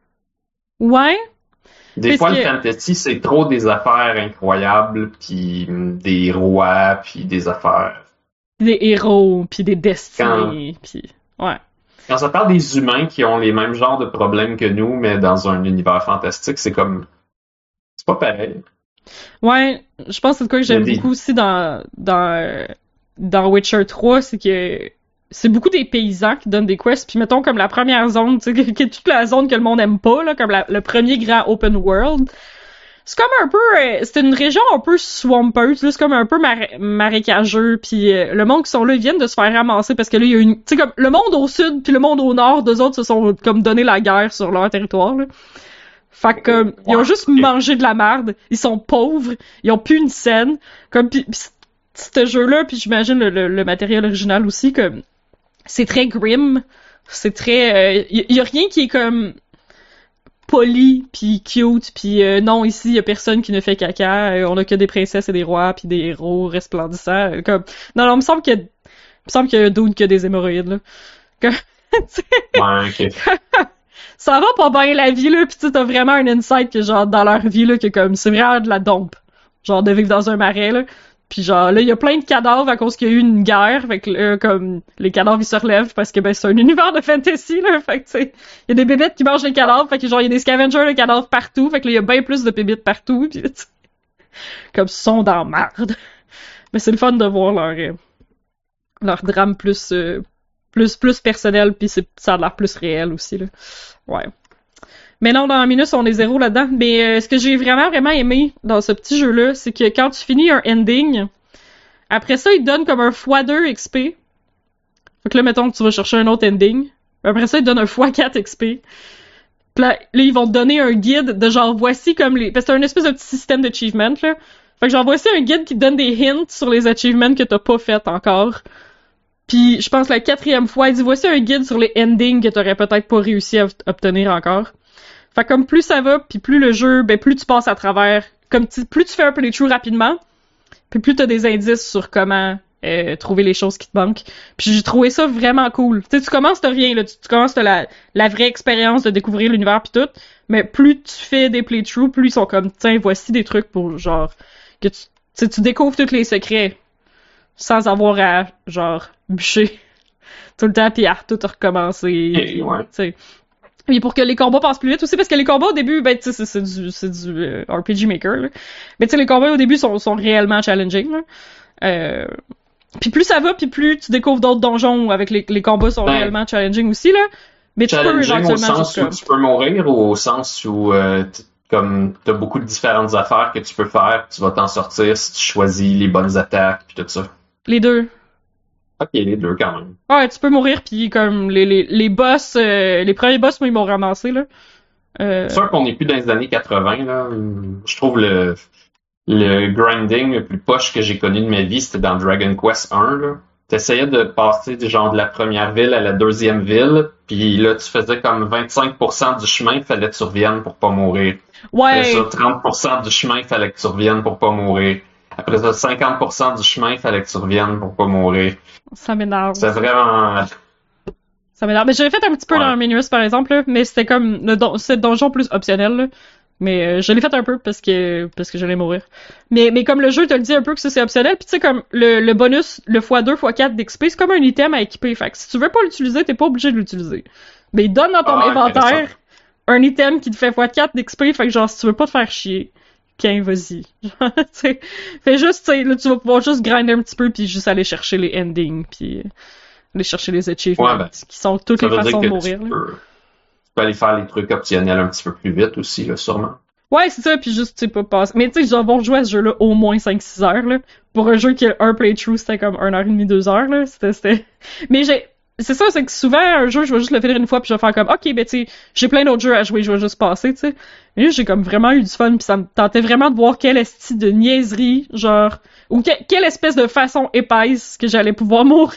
Ouais, Des Parce fois, que- le fantasy, c'est trop des affaires incroyables, puis hum, des rois, puis des affaires. des héros, puis des destinées, puis ouais. Quand ça parle des humains qui ont les mêmes genres de problèmes que nous, mais dans un univers fantastique, c'est comme... C'est pas pareil. Ouais, je pense que c'est de quoi que j'aime Il y a des- beaucoup aussi dans, dans, euh, dans Witcher trois, c'est que c'est beaucoup des paysans qui donnent des quests, puis mettons comme la première zone, tu sais, qui est toute la zone que le monde aime pas, là, comme la- le premier grand open world. C'est comme un peu, euh, c'est une région un peu swampeuse, là, c'est comme un peu mar- marécageux, puis euh, le monde qui sont là, ils viennent de se faire ramasser parce que là, il y a une, tu sais, comme le monde au sud puis le monde au nord, deux autres se sont comme donné la guerre sur leur territoire, là. Fait que, comme, ils ont Ouais, juste ok. mangé de la merde, ils sont pauvres, ils ont plus une scène, comme, pis, pis ce jeu-là, puis j'imagine le, le, le matériel original aussi, comme, c'est très grim, c'est très, euh, y, y a rien qui est comme poli puis cute puis euh, non ici y a personne qui ne fait caca, euh, on a que des princesses et des rois puis des héros resplendissants, euh, comme non non il me semble qu'il y a, il me semble qu'il y a un dude qui a des hémorroïdes là. Comme, tu sais, Ouais, ok. ça va pas bien la vie là, puis tu sais, t'as vraiment un insight que genre dans leur vie là que comme c'est vraiment de la dompe, genre de vivre dans un marais là. Puis genre là il y a plein de cadavres à cause qu'il y a eu une guerre, fait que là, comme les cadavres ils se relèvent parce que ben c'est un univers de fantasy là, fait que tu sais il y a des bébites qui mangent les cadavres, fait que genre il y a des scavengers de cadavres partout, fait que là il y a bien plus de bébites partout, puis tu sais, comme ils sont dans marde. Mais c'est le fun de voir leur euh, leur drame plus euh, plus plus personnel, puis c'est ça a l'air plus réel aussi là. Ouais. Mais non, dans Minus, on est zéro là-dedans. Mais euh, ce que j'ai vraiment, vraiment aimé dans ce petit jeu-là, c'est que quand tu finis un ending, après ça, il te donne comme un fois deux X P. Fait que là, mettons que tu vas chercher un autre ending. Après ça, il te donne un fois quatre X P. Puis là, là, ils vont te donner un guide de genre, voici comme les... Parce que c'est un espèce de petit système d'achievement, là. Fait que genre, voici un guide qui te donne des hints sur les achievements que t'as pas fait encore. Puis je pense la quatrième fois, il dit, voici un guide sur les endings que t'aurais peut-être pas réussi à obtenir encore. Fait comme plus ça va, puis plus le jeu, ben plus tu passes à travers, comme tu, plus tu fais un playthrough rapidement, puis plus t'as des indices sur comment euh, trouver les choses qui te manquent. Puis j'ai trouvé ça vraiment cool. Tu sais, tu commences t'as rien là, tu, tu commences t'as la la vraie expérience de découvrir l'univers puis tout, mais plus tu fais des playthroughs, plus ils sont comme tiens voici des trucs pour genre que tu tu sais, tu découvres tous les secrets sans avoir à genre bûcher tout le temps puis à tout recommencer. Et, ouais. Tu sais. Et pour que les combats passent plus vite aussi, parce que les combats au début, ben, tu sais, c'est, c'est du, c'est du euh, R P G Maker, là. Mais tu sais, les combats au début sont, sont réellement challenging, là. Euh, Puis plus ça va, puis plus tu découvres d'autres donjons avec les, les combats sont Ben, réellement challenging aussi, là. Mais tu peux challenging au éventuellement sens juste où comme... tu peux mourir ou au sens où euh, t- comme t'as beaucoup de différentes affaires que tu peux faire, tu vas t'en sortir si tu choisis les bonnes attaques puis tout ça. Les deux. Ok, les deux quand même. Ouais, tu peux mourir, puis comme les, les, les boss, euh, les premiers boss, moi, ils m'ont ramassé, là. Euh, C'est sûr qu'on n'est plus dans les années quatre-vingts, là. Je trouve le, le grinding le plus poche que j'ai connu de ma vie, c'était dans Dragon Quest un, là. T'essayais de passer du genre de la première ville à la deuxième ville, puis là, tu faisais comme vingt-cinq pour cent du chemin, il fallait que tu reviennes pour pas mourir. Après ouais, ça, trente pour cent du chemin, il fallait que tu reviennes pour pas mourir. Après ça, cinquante pour cent du chemin, il fallait que tu reviennes pour pas mourir. ça m'énerve. C'est vraiment... Ça m'énerve. Mais j'avais fait un petit peu Ouais. dans Minus, par exemple, là, mais c'était comme le don c'est le donjon plus optionnel, là. Mais euh, je l'ai fait un peu parce que parce que j'allais mourir. Mais mais comme le jeu te le dit un peu que ça c'est optionnel, puis tu sais comme le, le bonus le fois deux fois quatre d'X P, c'est comme un item à équiper. Fait que si tu veux pas l'utiliser, t'es pas obligé de l'utiliser. Mais il donne dans ton Ah, inventaire intéressant. un item qui te fait fois quatre d'X P, fait que genre si tu veux pas te faire chier, qu'un vas-y. Genre, tu sais, fais juste tu sais là tu vas pouvoir juste grinder un petit peu puis juste aller chercher les endings puis euh, aller chercher les achievements Ouais, ben, qui sont toutes Ça les veut dire façons que de mourir. tu là. peux, tu peux aller faire les trucs optionnels un petit peu plus vite aussi, là, sûrement. Ouais, c'est ça, puis juste, tu sais, pas passer. Mais tu sais, je dois avoir joué à ce jeu-là au moins cinq six heures, là. Pour un jeu qui a un playthrough, c'était comme une heure et demie, deux heures, là. C'était, c'était... Mais j'ai... C'est ça, c'est que souvent, un jeu, je vais juste le finir une fois, puis je vais faire comme, ok, ben tu sais, j'ai plein d'autres jeux à jouer, je vais juste passer, tu sais. Mais là, j'ai comme vraiment eu du fun, puis ça me tentait vraiment de voir quelle esti de niaiserie, genre, ou que- quelle espèce de façon épaisse que j'allais pouvoir mourir.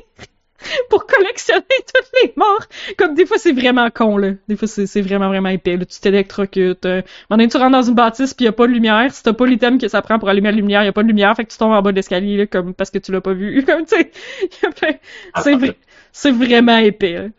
Pour collectionner toutes les morts. Comme des fois, c'est vraiment con, là. Des fois, c'est, c'est vraiment, vraiment épais, là. Tu t'électrocutes. Euh, un moment donné, tu rentres dans une bâtisse pis y a pas de lumière. Si t'as pas l'item que ça prend pour allumer la lumière, y a pas de lumière, fait que tu tombes en bas de l'escalier, là, comme, parce que tu l'as pas vu. Comme, tu sais, y a plein- c'est vrai, c'est vraiment épais, là.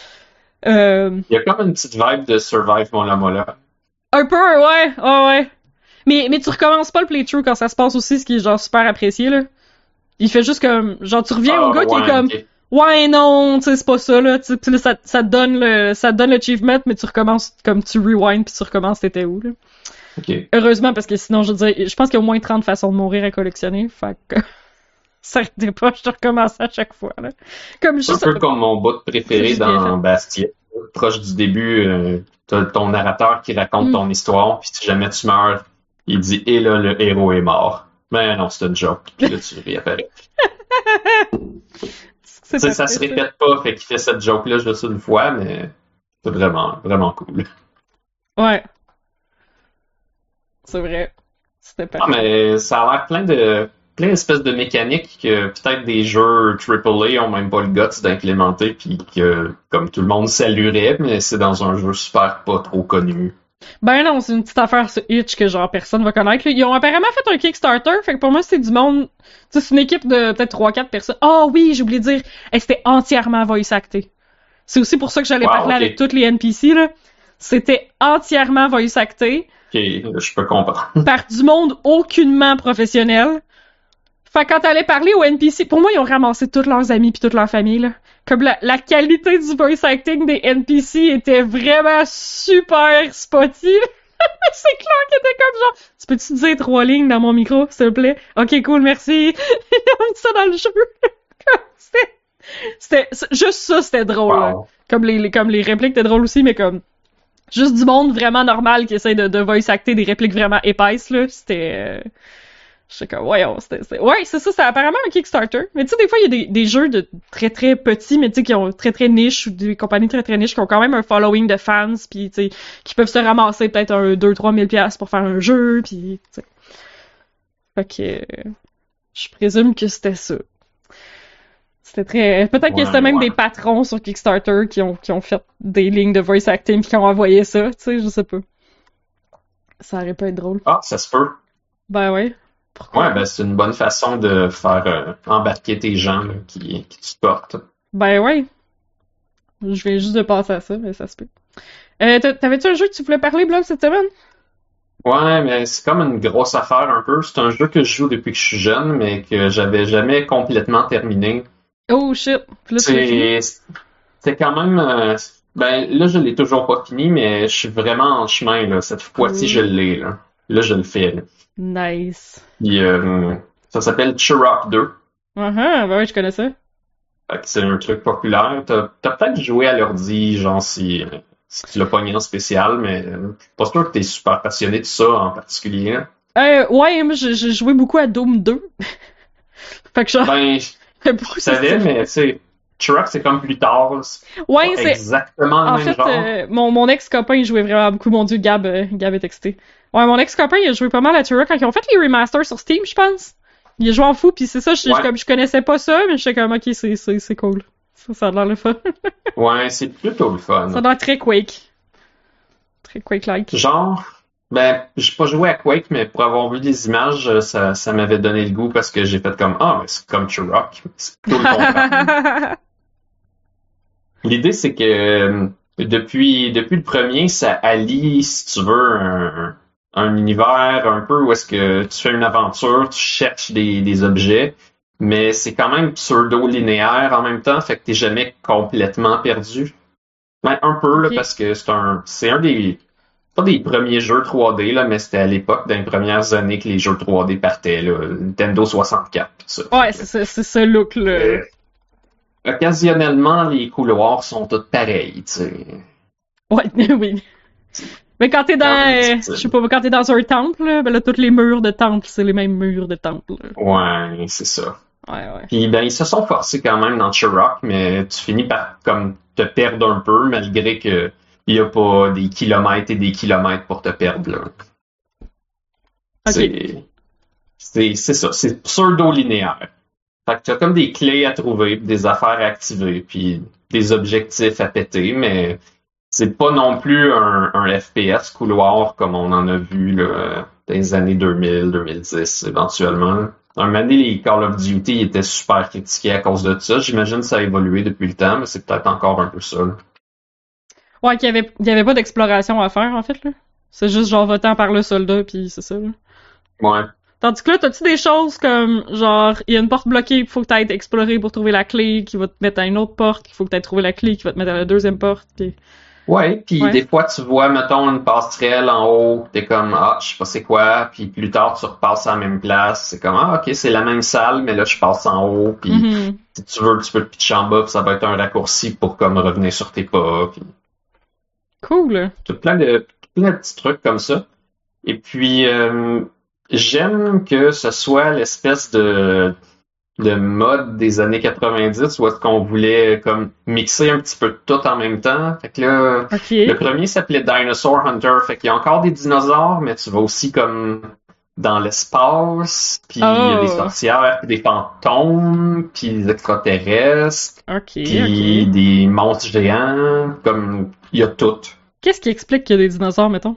Euh, Il y a comme une petite vibe de Survive Mola Mola. un peu, ouais, ouais, ouais. Mais, mais tu recommences pas le playthrough quand ça se passe aussi, ce qui est genre super apprécié, là. Il fait juste comme, genre, tu reviens Ah, au gars qui ouais, est comme, ok. ouais, non, tu sais, c'est pas ça, là. Tu sais, puis là, ça, ça te donne le, ça te donne l'achievement, mais tu recommences, comme tu rewind, puis tu recommences, t'étais où, là. Ok. Heureusement, parce que sinon, je dirais, je pense qu'il y a au moins trente façons de mourir à collectionner, fait que, ça arrêtait pas, je te recommence à chaque fois, là. Comme C'est un juste, peu comme mon bout préféré C'est bien dans Bastia. Proche du début, euh, t'as ton narrateur qui raconte Mm. ton histoire, puis si jamais tu meurs, il dit « Et là, le héros est mort ». Mais non, c'est une joke, puis là, tu réapparais. c'est Tu sais, ça parfait, se répète pas, fait qu'il fait cette joke-là juste une fois, mais c'est vraiment, vraiment cool. Ouais. C'est vrai. C'était Ah, parfait. mais ça a l'air plein de plein d'espèces de mécaniques que peut-être des jeux triple A ont même pas le guts d'implémenter, puis que, comme tout le monde saluerait, mais c'est dans un jeu super pas trop connu. Ben non, c'est une petite affaire sur Itch que genre personne va connaître. là. Ils ont apparemment fait un Kickstarter, fait que pour moi c'est du monde. Tu sais, c'est une équipe de peut-être trois quatre personnes. Ah oh, oui, j'ai oublié de dire, hey, c'était entièrement voice acté. C'est aussi pour ça que j'allais Wow, parler ok. avec tous les N P C là. C'était entièrement voice acté Ok, je peux comprendre. par du monde aucunement professionnel. Fait que quand t'allais parler aux N P C, pour moi ils ont ramassé tous leurs amis puis toute leur famille là. Comme la, la qualité du voice acting des N P C était vraiment super spotty. C'est clair qu'il était comme genre, tu peux-tu dire trois lignes dans mon micro, s'il te plaît? Ok, cool, merci. Ils ont mis ça dans le jeu. c'était, c'était, c'est- juste ça, c'était drôle. là. Wow. Comme les, les, comme les répliques étaient drôles aussi, mais comme, juste du monde vraiment normal qui essaie de, de voice acter des répliques vraiment épaisses, là. C'était, euh, je sais comme, voyons, c'était, c'était- ouais, c'est ça, c'est apparemment un Kickstarter. Mais tu sais, des fois, il y a des, des jeux de très très petits, mais tu sais, qui ont très très niche, ou des compagnies très très niches qui ont quand même un following de fans, puis tu sais, qui peuvent se ramasser peut-être un deux trois mille piastres pour faire un jeu, puis tu sais. Fait que, euh, je présume que c'était ça. C'était très, peut-être que Ouais, c'était même ouais. des patrons sur Kickstarter qui ont, qui ont fait des lignes de voice acting puis qui ont envoyé ça, tu sais, je sais pas. Ça aurait pu être drôle. Ah, ça se peut. Ben ouais. Pourquoi? Ouais, ben c'est une bonne façon de faire euh, embarquer tes gens là, qui, qui te supportent. Ben ouais. Je viens juste de penser à ça, mais ça se peut. Euh, t'a- t'avais-tu un jeu que tu voulais parler, Blob, cette semaine? Ouais, mais c'est comme une grosse affaire un peu. C'est un jeu que je joue depuis que je suis jeune, mais que j'avais jamais complètement terminé. Oh shit. Puis là, tu l'as fini? C'est c'est quand même euh, ben là je l'ai toujours pas fini, mais je suis vraiment en chemin là. Cette fois-ci je l'ai là. Là je le fais. Là. Nice. Puis, euh, ça s'appelle Turok deux. Uh-huh, ben oui, je connais ça. Fait que c'est un truc populaire. T'as, t'as peut-être joué à l'ordi, genre si, euh, si tu l'as pogné en spécial, mais euh, je suis pas sûr que t'es super passionné de ça en particulier. Là. Euh, ouais, moi, j'ai j'ai joué beaucoup à Doom deux. Fait que genre, Ben, j'ai je beaucoup savais, mais tu sais, Turok c'est comme plus tard. là. C'est Ouais, pas c'est... exactement le En même fait, genre. euh, mon, mon ex-copain, il jouait vraiment beaucoup. Mon dieu, Gab, euh, Gab est texté. Ouais, mon ex-copain, il a joué pas mal à Turok quand ils ont fait les remasters sur Steam, je pense. Il a joué en fou, pis c'est ça, je, Ouais. comme je connaissais pas ça, mais j'étais comme, ok, c'est, c'est, c'est cool. Ça, ça a l'air le fun. Ouais, c'est plutôt le fun. Ça a l'air très Quake. Très Quake-like. Genre, ben, j'ai pas joué à Quake, mais pour avoir vu des images, euh, ça, ça m'avait donné le goût parce que j'ai fait comme, ah, mais c'est comme Turok. C'est plutôt le contraire. L'idée, c'est que euh, depuis, depuis le premier, ça allie, si tu veux, un, un univers un peu où est-ce que tu fais une aventure, tu cherches des, des objets, mais c'est quand même pseudo-linéaire en même temps, fait que t'es jamais complètement perdu. Ben, un peu, là, Ok. parce que c'est un, c'est un des, pas des premiers jeux trois D, là, mais c'était à l'époque, dans les premières années que les jeux trois D partaient, là, Nintendo soixante-quatre, tout ça. Ouais, c'est, c'est, c'est ce look-là. Euh, occasionnellement, les couloirs sont tous pareils, tu sais. Ouais, oui. Mais quand t'es dans, Quand même euh, je sais subtil. pas, quand t'es dans un temple, là, ben là, tous les murs de temple, c'est les mêmes murs de temple. là. Ouais, c'est ça. Ouais, ouais. Puis ben ils se sont forcés quand même dans Turok, mais tu finis par comme te perdre un peu malgré que il y a pas des kilomètres et des kilomètres pour te perdre là. Ok. C'est c'est c'est ça, c'est pseudo-linéaire. Fait que tu as comme des clés à trouver, des affaires à activer, puis des objectifs à péter, mais c'est pas non plus un, un F P S couloir comme on en a vu là, dans les années deux mille, deux mille dix éventuellement. Un moment donné, les Call of Duty étaient super critiqués à cause de ça. J'imagine que ça a évolué depuis le temps, mais c'est peut-être encore un peu ça. là. Ouais, qu'il y avait, il y avait pas d'exploration à faire, en fait, là. C'est juste genre votant par le soldat, puis c'est ça, là. Ouais. Tandis que là, t'as-tu des choses comme, genre, il y a une porte bloquée, il faut que t'ailles explorer pour trouver la clé, qui va te mettre à une autre porte, il faut que t'ailles trouver la clé, qui va te mettre à la deuxième porte, pis... Ouais, puis Ouais. des fois tu vois, mettons, une passerelle en haut, t'es comme ah, je sais pas c'est quoi, puis plus tard tu repasses à la même place, c'est comme ah ok c'est la même salle, mais là je passe en haut, puis Mhm. si tu veux tu peux te pitcher en bas, puis ça va être un raccourci pour comme revenir sur tes pas, puis Cool. tout plein de tout plein de petits trucs comme ça. Et puis euh, j'aime que ce soit l'espèce de de mode des années quatre-vingt-dix où est-ce qu'on voulait comme mixer un petit peu de tout en même temps. Fait que là, Ok. le premier s'appelait Dinosaur Hunter. Fait qu'il y a encore des dinosaures, mais tu vas aussi comme dans l'espace, puis il y a des Oh. sorcières, puis des fantômes, puis des extraterrestres, Ok, puis ok. des monstres géants, comme il y a tout. Qu'est-ce qui explique qu'il y a des dinosaures, mettons?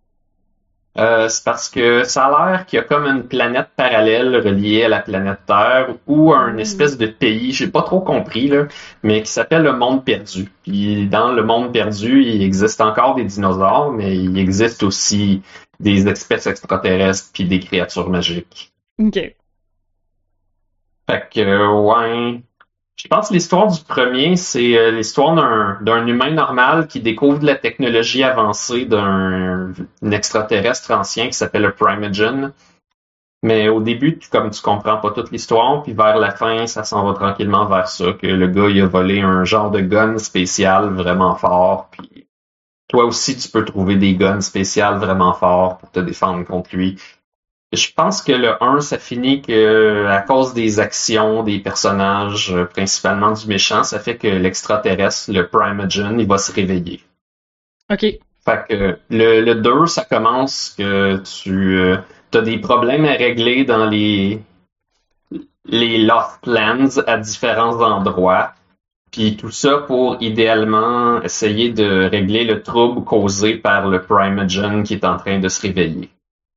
Euh, c'est parce que ça a l'air qu'il y a comme une planète parallèle reliée à la planète Terre ou à une Mm. espèce de pays, j'ai pas trop compris, là, mais qui s'appelle le monde perdu. Puis dans le monde perdu, il existe encore des dinosaures, mais il existe aussi des espèces extraterrestres puis des créatures magiques. Ok. Fait que, euh, ouais. Je pense que l'histoire du premier, c'est euh, l'histoire d'un d'un humain normal qui découvre de la technologie avancée d'un un extraterrestre ancien qui s'appelle le Primogen. Mais au début, tu, comme tu comprends pas toute l'histoire, puis vers la fin, ça s'en va tranquillement vers ça, que le gars, il a volé un genre de gun spécial vraiment fort, puis toi aussi, tu peux trouver des guns spéciales vraiment forts pour te défendre contre lui. Je pense que le un, ça finit que à cause des actions des personnages, euh, principalement du méchant, ça fait que l'extraterrestre, le Primogen, il va se réveiller. Ok. Fait que le, le deux, ça commence que tu euh, as des problèmes à régler dans les les Lost Lands à différents endroits. Puis tout ça pour idéalement essayer de régler le trouble causé par le Primogen qui est en train de se réveiller.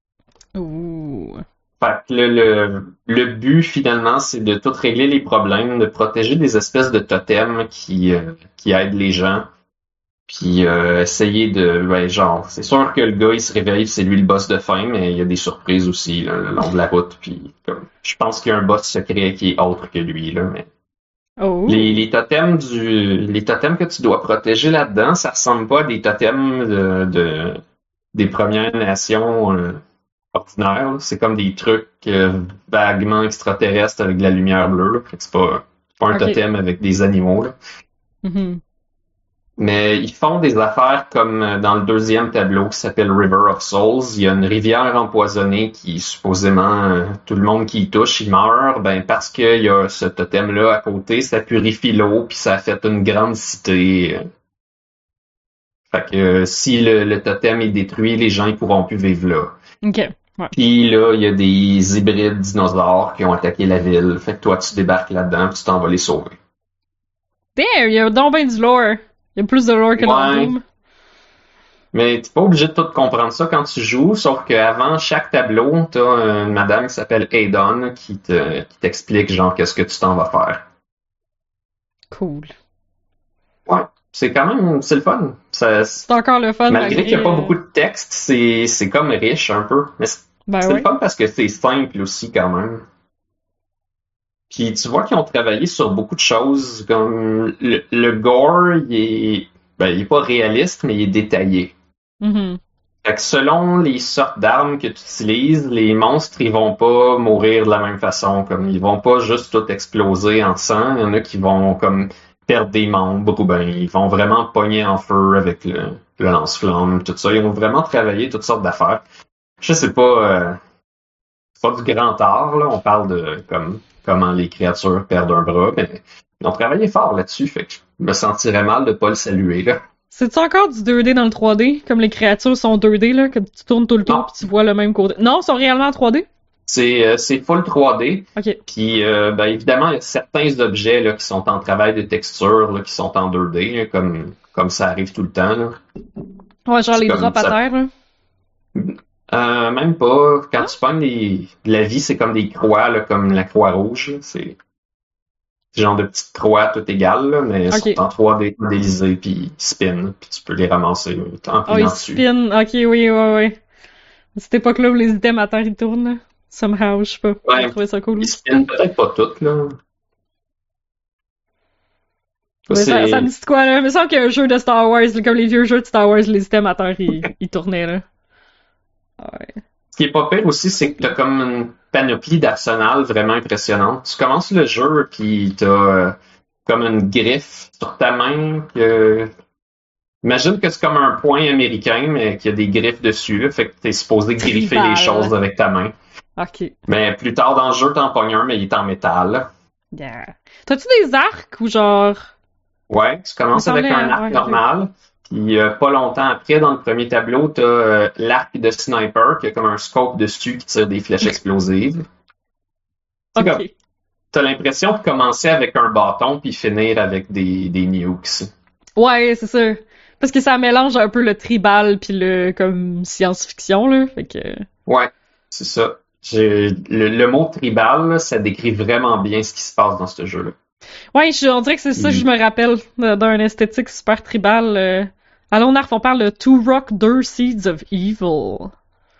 Ouh. Fait que le, le, le but finalement, c'est de tout régler les problèmes, de protéger des espèces de totems qui, euh, qui aident les gens. Puis euh, essayer de. Ben, genre, c'est sûr que le gars il se réveille, c'est lui le boss de fin, mais il y a des surprises aussi là, le long de la route. Puis comme, je pense qu'il y a un boss secret qui est autre que lui, là, mais. Oh. Les, les totems du. Les totems que tu dois protéger là-dedans, ça ressemble pas à des totems de, de des Premières Nations. euh, ordinaires. là. C'est comme des trucs euh, vaguement extraterrestres avec de la lumière bleue. Là. Fait que c'est pas, c'est pas un Ok. totem avec des animaux. Là. Mhm. Mais ils font des affaires comme euh, dans le deuxième tableau qui s'appelle River of Souls. Il y a une rivière empoisonnée qui, supposément, euh, tout le monde qui y touche, il meurt. Ben, parce qu'il y a ce totem-là à côté, ça purifie l'eau, puis ça a fait une grande cité. Fait que euh, si le, le totem est détruit, les gens ils pourront plus vivre là. Ok. Ouais. Puis là, il y a des hybrides dinosaures qui ont attaqué la ville. Fait que toi, tu débarques là-dedans, puis tu t'en vas les sauver. Damn, il y a donc ben du lore. Il y a plus de lore que dans Ouais. Doom. Mais t'es pas obligé de tout comprendre ça quand tu joues, sauf qu'avant chaque tableau, t'as une madame qui s'appelle Aidon qui te qui t'explique genre qu'est-ce que tu t'en vas faire. Cool. Ouais, c'est quand même c'est le fun. Ça, C'est encore le fun malgré qu'il y a pas euh, beaucoup de texte, c'est c'est comme riche un peu, mais c'est Ben c'est ouais. le fun parce que c'est simple aussi quand même. Puis tu vois qu'ils ont travaillé sur beaucoup de choses, comme le, le gore, il est ben, il est pas réaliste, mais il est détaillé. Mhm. Fait que selon les sortes d'armes que tu utilises, les monstres, ils vont pas mourir de la même façon. Comme ils vont pas juste tout exploser en sang. Il y en a qui vont comme perdre des membres ou ben ils vont vraiment pogner en feu avec le, le lance-flamme, tout ça. Ils ont vraiment travaillé toutes sortes d'affaires. Je sais pas, euh, c'est pas du grand art, là. On parle de comme comment les créatures perdent un bras, mais ils ont travaillé fort là-dessus. Fait que je me sentirais mal de pas le saluer, là. C'est-tu encore du deux D dans le trois D? Comme les créatures sont deux D, là, que tu tournes tout le tour Non. pis tu vois le même côté. Non, ils sont réellement en trois D? C'est euh, c'est full trois D. Ok. Puis, euh, ben, évidemment, il y a certains objets là, qui sont en travail de texture, là, qui sont en deux D, là, comme, comme ça arrive tout le temps. Là. Ouais, genre C'est les comme drops à ça. terre, là. Euh, même pas. Quand Ah. tu pognes des, de la vie, c'est comme des croix, là, comme la croix rouge. là. C'est c'est genre de petites croix toutes égales, là, mais Ok. sont en trois D modélisées, puis ils spin, puis tu peux les ramasser en Oh, ils pinant dessus. spin. Ok, oui, oui, oui. À cette époque-là où les items à terre, ils tournent, là. Somehow, je sais pas. J'ai Ouais, trouvé ça cool. ils spin peut-être pas toutes, là. Ça, Mais ça, c'est... ça me dit de quoi, là? Il me semble qu'il y a un jeu de Star Wars, là, comme les vieux jeux de Star Wars, les items à terre, ils, ils tournaient, là. Ouais. Ce qui est pas pire aussi, c'est que t'as comme une panoplie d'arsenal vraiment impressionnante. Tu commences le jeu, puis t'as euh, comme une griffe sur ta main. Que... Imagine que c'est comme un poing américain, mais qu'il y a des griffes dessus. Là, fait que t'es supposé griffer Tribal. les choses avec ta main. Ok. Mais plus tard dans le jeu, t'en pognes un, mais il est en métal. Yeah. T'as-tu des arcs ou genre... Ouais, tu commences Il me avec semblait, un arc ouais, ok. normal. Puis euh, pas longtemps après, dans le premier tableau, t'as euh, l'arc de sniper qui a comme un scope dessus qui tire des flèches explosives. C'est comme, Ok. t'as l'impression de commencer avec un bâton puis finir avec des, des nukes. Ouais, c'est ça. Parce que ça mélange un peu le tribal puis le, comme, science-fiction, là. Fait que... Ouais, c'est ça. J'ai- Le, le mot tribal, là, ça décrit vraiment bien ce qui se passe dans ce jeu-là. Ouais, je, on dirait que c'est ça que je me rappelle de- d'un esthétique super tribal. Euh... À Lonarf, on parle de Two Rock, deux Seeds of Evil.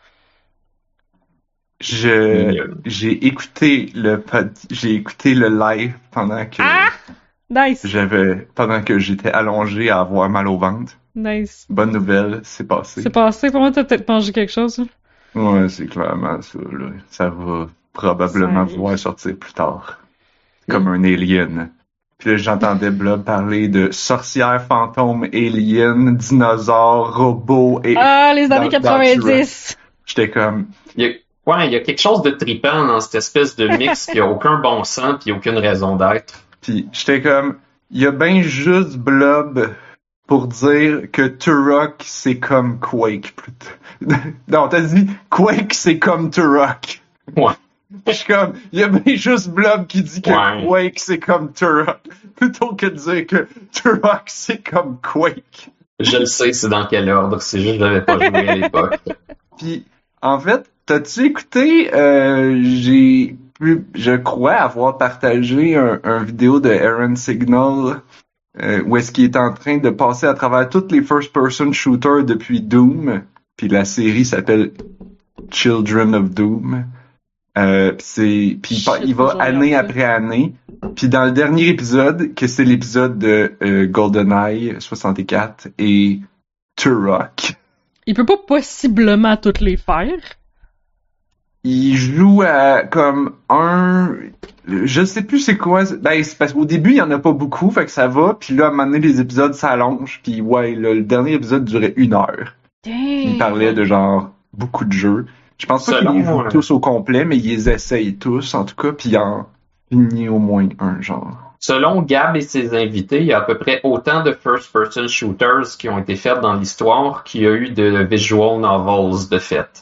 Je, Génial. j'ai écouté le pod, j'ai écouté le live pendant que Ah! Nice! j'avais, pendant que j'étais allongé à avoir mal au ventre. Nice. Bonne nouvelle, c'est passé. C'est passé. Pour moi, t'as peut-être mangé quelque chose. Hein? Ouais, c'est clairement ça, là. Ça va probablement Ça arrive. pouvoir sortir plus tard. Comme un alien. Puis là, j'entendais Blob parler de sorcières, fantômes, aliens, dinosaures, robots et Ah, les années dans- dans quatre-vingt-dix! j'étais comme, Il y a, ouais, il y a quelque chose de trippant dans cette espèce de mix qui a aucun bon sens puis aucune raison d'être. puis j'étais comme, il y a bien juste Blob pour dire que Turok, c'est comme Quake, plutôt. Non, t'as dit Quake, c'est comme Turok. Ouais. Je suis comme, il y a bien juste Blob qui dit que Ouais. Quake, c'est comme Turok, plutôt que de dire que Turok, c'est comme Quake. Je le sais, c'est dans quel ordre. C'est juste que je l'avais pas joué à l'époque. Puis, en fait, t'as-tu écouté, euh, j'ai pu, je crois avoir partagé un, un vidéo de Aaron Signal, euh, où est-ce qu'il est en train de passer à travers toutes les first-person shooters depuis Doom, puis la série s'appelle Children of Doom. Euh, pis c'est, puis il, pa- il va Shit, année j'en ai après année. Puis dans le dernier épisode, que c'est l'épisode de euh, GoldenEye soixante-quatre et Turok. Il peut pas possiblement toutes les faire. il joue à comme un, je sais plus c'est quoi. Ben c'est parce qu'au début il y en a pas beaucoup, fait que ça va. Puis là à un moment donné les épisodes s'allongent. Puis ouais, là, le dernier épisode durait une heure. Puis il parlait de genre beaucoup de jeux. Je pense pas qu'il les joue Selon, euh, tous au complet, mais ils les essayent tous en tout cas. Puis il en finit au moins un genre. selon Gab et ses invités, il y a à peu près autant de first-person shooters qui ont été faits dans l'histoire qu'il y a eu de visual novels de fait.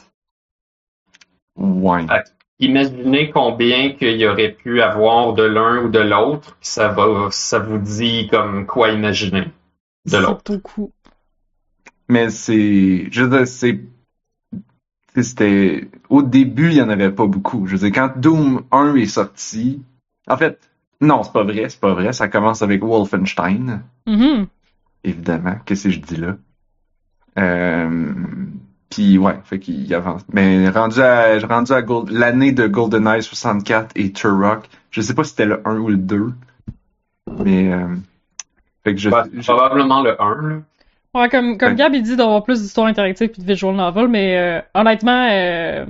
Ouais. Fait que Imaginez combien qu'il y aurait pu avoir de l'un ou de l'autre, puis ça va, ça vous dit comme quoi imaginer de C'est l'autre. beaucoup. Mais c'est, je veux dire, c'est, tu sais, c'était, au début, il y en avait pas beaucoup. Je veux dire, quand Doom un est sorti, en fait, non, c'est pas vrai, c'est pas vrai, ça commence avec Wolfenstein, Mhm. évidemment, qu'est-ce que je dis là? Euh, puis ouais, fait qu'il avance. Mais rendu à, rendu à Gold- l'année de GoldenEye soixante-quatre et Turok, je sais pas si c'était le un ou le deux, mais, euh, fait que je, Bah, je- probablement le un, là. Ouais, comme, comme Ouais. Gab, il dit d'avoir plus d'histoires interactives puis de visual novel, mais euh, honnêtement, euh,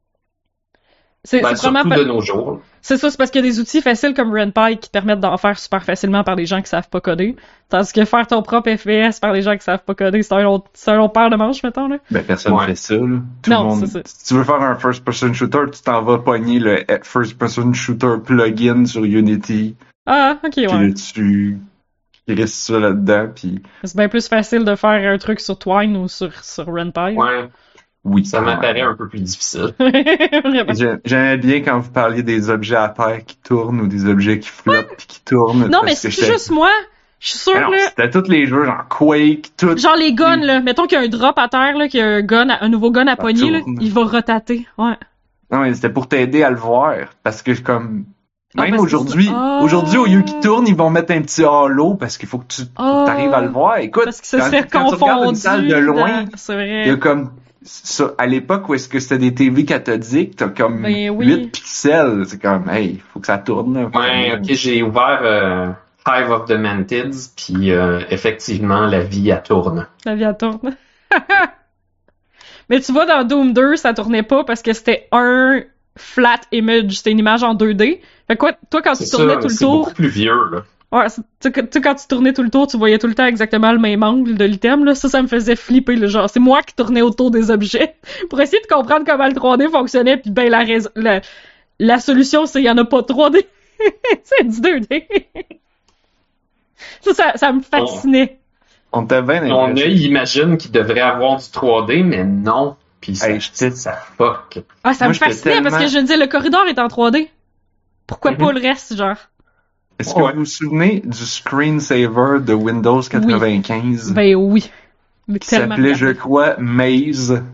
c'est Ben, c'est vraiment surtout pas... de nos jours. C'est ça, c'est parce qu'il y a des outils faciles comme RenPy qui te permettent d'en faire super facilement par des gens qui savent pas coder. Tandis que faire ton propre F P S par des gens qui savent pas coder, c'est un autre, c'est un autre paire de manches, mettons, là. Ben, personne Ouais. fait ça, là. Tout Non, le monde. c'est ça. Si tu veux faire un first-person shooter, tu t'en vas pogner le first-person shooter plugin sur Unity, Ah, ok, puis ouais. là, tu risques ça là-dedans, puis C'est bien plus facile de faire un truc sur Twine ou sur, sur RenPy. Ouais, oui. ça quand m'apparaît même. un peu plus difficile. Vraiment. J'ai- J'aimais bien quand vous parliez des objets à terre qui tournent ou des objets qui flottent puis qui tournent. Non, parce mais que c'est j'étais- juste moi. Je suis sûre, Ah non, là. c'était tous les jeux, genre Quake, tout. Genre les guns, là. Mettons qu'il y a un drop à terre, là, qu'il y a un gun, à- un nouveau gun à pogner, là. tourne. Il va rotater. Ouais. Non, mais c'était pour t'aider à le voir. Parce que comme. Ah, Même parce que aujourd'hui, ça- Ah. aujourd'hui, au lieu qu'ils tournent, ils vont mettre un petit halo parce qu'il faut que tu Ah. arrives à le voir. Écoute, Parce que ça quand, serait quand tu regardes une salle de confondu. loin, dans- C'est il y a vrai. comme ça, à l'époque où est-ce que c'était des T V cathodiques, t'as comme Ben oui. huit pixels. C'est comme, hey, faut que ça tourne. là. Ouais, ok, j'ai ouvert euh, Hive of the Mantids, puis euh, effectivement, la vie, elle tourne. La vie elle tourne. Mais tu vois, dans Doom deux, ça tournait pas parce que c'était un flat image. C'était une image en deux D. Fait que quoi, toi, quand tu C'est tournais ça, tout le c'est tour, beaucoup plus vieux, là. ouais, c'est- tu sais, que- tu sais, quand tu tournais tout le tour, tu voyais tout le temps exactement le même angle de l'item, là. Ça, ça me faisait flipper, là. Genre, c'est moi qui tournais autour des objets pour essayer de comprendre comment le trois D fonctionnait, puis ben, la raison, la, la solution, c'est qu'il y en a pas de trois D. C'est du deux D. ça, ça, ça me fascinait. On t'a bien Mon impressionné. œil imagine qu'il devrait avoir du trois D, mais non. Puis ça, Hey, j'étais- ça fuck. Ah, ça Moi, me j'étais fascinait parce que tellement- je me disais, le corridor est en trois D. Pourquoi Mhm. pas le reste, genre? Est-ce que Ouais. vous vous souvenez du screensaver de Windows quatre-vingt-quinze Ben oui. Mais qui tellement s'appelait, je regardé. crois, Maze?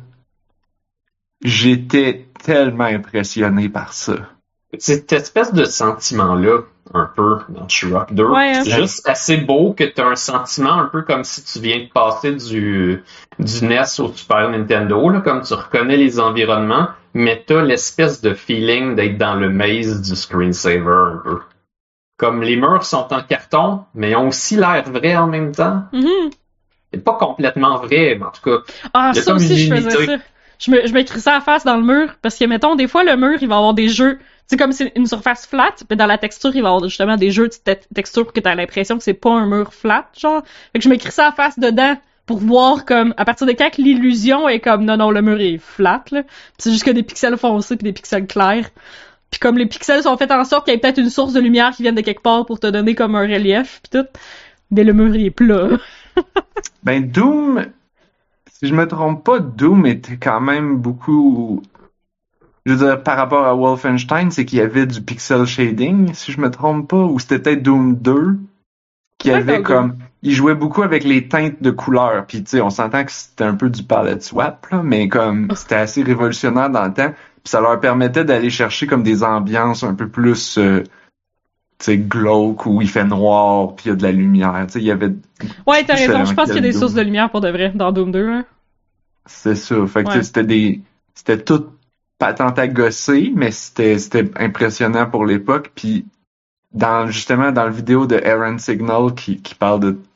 J'étais tellement impressionné par ça. Cette espèce de sentiment-là, un peu, dans Turok deux, Ouais, hein. c'est juste assez beau que tu as un sentiment un peu comme si tu viens de passer du, du N E S au Super Nintendo, là, comme tu reconnais les environnements, mais tu as l'espèce de feeling d'être dans le maze du screensaver un peu. Comme les murs sont en carton, mais ont aussi l'air vrais en même temps. Mhm. C'est pas complètement vrai, mais en tout cas, Ah, Il y a ça comme aussi, une je faisais unité. ça. Je me, je m'écris ça à face dans le mur, parce que, mettons, des fois, le mur, il va avoir des jeux. C'est comme c'est une surface flat, mais dans la texture, il va avoir justement des jeux de te- texture pour que t'as l'impression que c'est pas un mur flat, genre. Fait que je m'écris ça à face dedans pour voir comme, à partir de quand que l'illusion est comme, non, non, le mur est flat, là. Puis c'est juste que des pixels foncés puis des pixels clairs. Puis comme les pixels sont faits en sorte qu'il y ait peut-être une source de lumière qui vienne de quelque part pour te donner comme un relief puis tout. Mais le mur il est plat. Ben, Doom, si je me trompe pas, Doom était quand même beaucoup. Je veux dire, par rapport à Wolfenstein, c'est qu'il y avait du pixel shading, si je me trompe pas, ou c'était peut-être Doom deux, qui Ouais, avait dans comme. Il jouait beaucoup avec les teintes de couleurs, puis tu sais, on s'entend que c'était un peu du palette swap, là, mais comme c'était assez révolutionnaire dans le temps, puis ça leur permettait d'aller chercher comme des ambiances un peu plus. Euh, tu sais, glauque, où il fait noir, puis il y a de la lumière. Tu sais, il y avait. Ouais, t'as Je sais raison. dans Je pense qu'il y a quel des sources Doom. de lumière pour de vrai dans Doom deux. Hein. C'est ça. Fait que tu sais, Ouais. c'était des. C'était tout patente à gosser, mais c'était c'était impressionnant pour l'époque. Puis dans justement dans le vidéo de Aaron Signal qui, qui parle de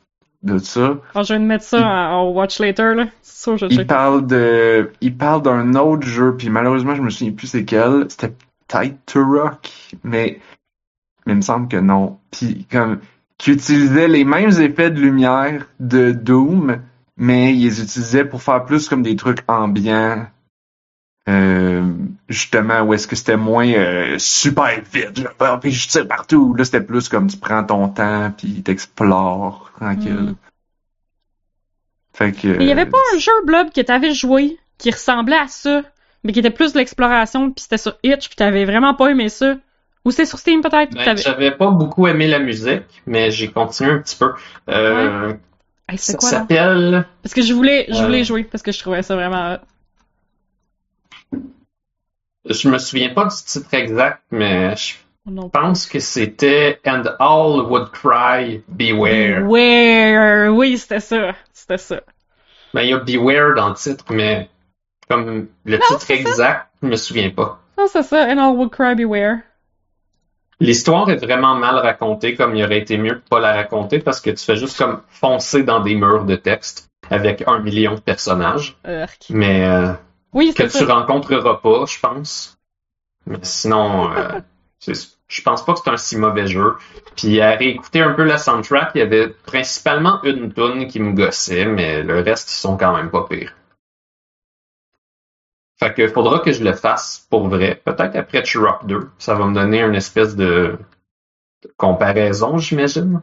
de ça. Oh, je viens de mettre ça en, en Watch Later, là. C'est sûr, je Il check. parle de, il parle d'un autre jeu, puis malheureusement, je me souviens plus c'est quel. C'était peut-être Turok, mais, mais il me semble que non. Puis comme, qui utilisait les mêmes effets de lumière de Doom, mais ils les utilisaient pour faire plus comme des trucs ambiants. Euh, justement, où est-ce que c'était moins euh, super vite, genre, puis je tire partout. Là, c'était plus comme tu prends ton temps, puis t'explores tranquille. Mm. Fait que. Mais il y avait pas un jeu, Blob, que t'avais joué, qui ressemblait à ça, mais qui était plus de l'exploration, puis c'était sur Itch, puis t'avais vraiment pas aimé ça. Ou c'était sur Steam, peut-être? Ben, T'avais- j'avais pas beaucoup aimé la musique, mais j'ai continué un petit peu. Euh, Hey, ça c'était quoi, là? s'appelle... Parce que je voulais, je Euh. voulais jouer, parce que je trouvais ça vraiment... Je me souviens pas du titre exact, mais je Non. pense que c'était And All Would Cry Beware. Beware! Oui, c'était ça. C'était ça. Ben, il y a Beware dans le titre, mais comme le Non, titre c'est ça. exact, je me souviens pas. Non, c'est ça. And all would cry beware. L'histoire est vraiment mal racontée, comme il aurait été mieux de pas la raconter, parce que tu fais juste comme foncer dans des murs de texte avec un million de personnages, Urk. mais euh, Oui, que c'est tu ça. rencontreras pas, je pense. Mais sinon, euh, c'est- je pense pas que c'est un si mauvais jeu. Puis à réécouter un peu la soundtrack, il y avait principalement une tune qui me gossait, mais le reste, ils sont quand même pas pires. Fait que faudra que je le fasse pour vrai. Peut-être après Turok deux. Ça va me donner une espèce de, de comparaison, j'imagine.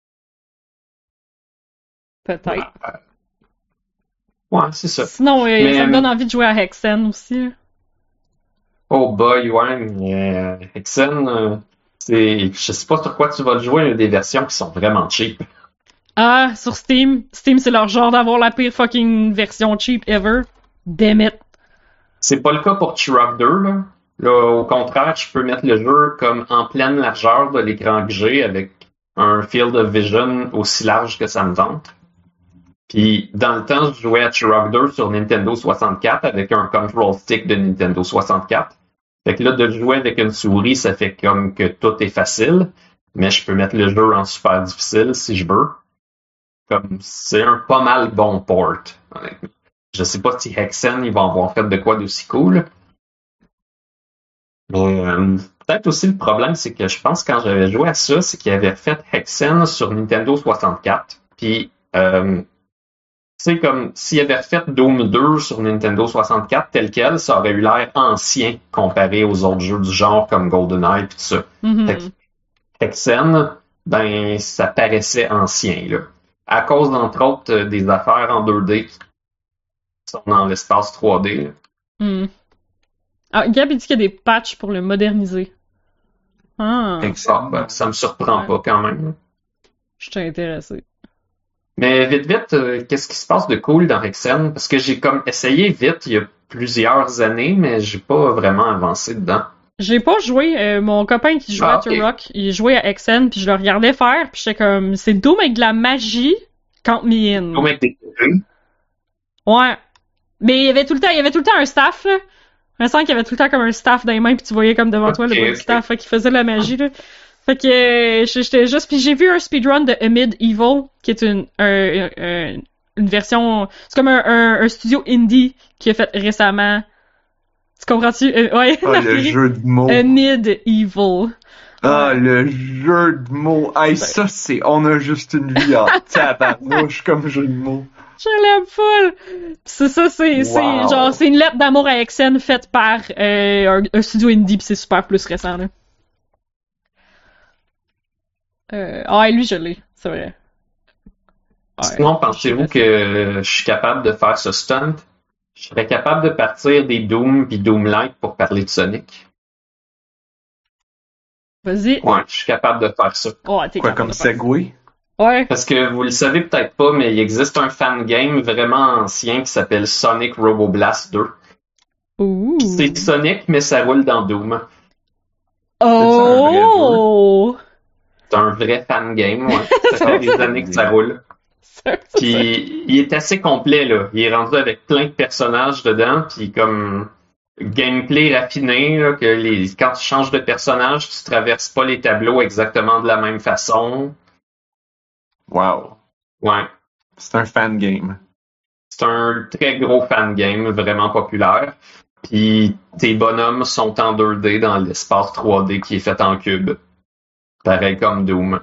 Peut-être. Ouais, c'est ça. Sinon, euh, Mais, ça me euh, donne envie de jouer à Hexen aussi. Oh boy, ouais, mais euh, Hexen, euh, c'est, je sais pas sur quoi tu vas le jouer, il y a des versions qui sont vraiment cheap. Ah, sur Steam. Steam, c'est leur genre d'avoir la pire fucking version cheap ever. Damn it. C'est pas le cas pour Turok deux, là. Là, au contraire, je peux mettre le jeu comme en pleine largeur de l'écran que j'ai avec un field of vision aussi large que ça me tente. Puis, dans le temps, je jouais à Turok deux sur Nintendo soixante-quatre avec un control stick de Nintendo soixante-quatre. Fait que là, de jouer avec une souris, ça fait comme que tout est facile, mais je peux mettre le jeu en super difficile si je veux. Comme, c'est un pas mal bon port, honnêtement. Je sais pas si Hexen, ils vont avoir fait de quoi d'aussi cool. Mais euh, peut-être aussi le problème, c'est que je pense que quand j'avais joué à ça, c'est qu'ils avaient fait Hexen sur Nintendo soixante-quatre. Puis, euh, tu sais, comme s'ils avaient fait Doom deux sur Nintendo soixante-quatre tel quel, ça aurait eu l'air ancien comparé aux autres jeux du genre comme GoldenEye et tout ça. Mhm. Fait que Hexen, ben, ça paraissait ancien, là. À cause, d'entre autres, euh, des affaires en deux D qui sont dans l'espace trois D, là. Hmm. Ah, Gab, il dit qu'il y a des patchs pour le moderniser. Ah, Ah, ben, ça me surprend Ouais. pas quand même, là. je t'ai intéressé. Mais vite, vite, euh, qu'est-ce qui se passe de cool dans Hexen? Parce que j'ai comme essayé vite il y a plusieurs années, mais j'ai pas vraiment avancé dedans. J'ai pas joué. euh, mon copain qui jouait Ah, à ok. Turok, il jouait à Hexen, puis je le regardais faire, puis j'étais comme, c'est Doom avec de la magie, count me in. Au mec des Ouais. Mais il y avait tout le temps, il y avait tout le temps un staff, là. Je sens qu'il y avait tout le temps comme un staff dans les mains, puis tu voyais comme devant toi le Ok, bas du ok. staff, fait qu'il faisait de la magie, là. Fait que euh, j'étais juste, puis j'ai vu un speedrun de Amid Evil, qui est une un- un- une version, c'est comme un, un, un studio indie qui a fait récemment. Tu comprends-tu? Euh, ouais, Ah, la le série. jeu de mots. Amid Evil. Ah, le jeu de mots. Hey, ça, c'est, on a juste une vie en tabarnouche comme jeu de mots. Je l'aime full! Pis c'est ça, c'est, c'est Wow. genre, c'est une lettre d'amour à Hexen faite par euh, un, un studio indie, pis c'est super plus récent, là. Euh, ah, et lui, je l'ai, c'est vrai. Ouais. Sinon, pensez-vous que je suis capable de faire ce stunt? Je serais capable de partir des Doom puis Doomlight pour parler de Sonic? Vas-y. Ouais, je suis capable de faire ça. Ouais, t'es Quoi, capable comme de faire Segway? ça. Ouais. Parce que vous le savez peut-être pas, mais il existe un fan game vraiment ancien qui s'appelle Sonic Roboblast deux. Ouh. C'est Sonic, mais ça roule dans Doom. Oh! C'est un vrai fan game, ouais. Ça fait des années que ça roule. Ça, ça, Puis il est assez complet, là. Il est rendu avec plein de personnages dedans, puis comme gameplay raffiné, là, que les, quand tu changes de personnage, tu traverses pas les tableaux exactement de la même façon. Wow. Ouais. C'est un fan game. C'est un très gros fan game, vraiment populaire. Puis tes bonhommes sont en deux D dans l'espace trois D qui est fait en cube. Pareil comme Doom.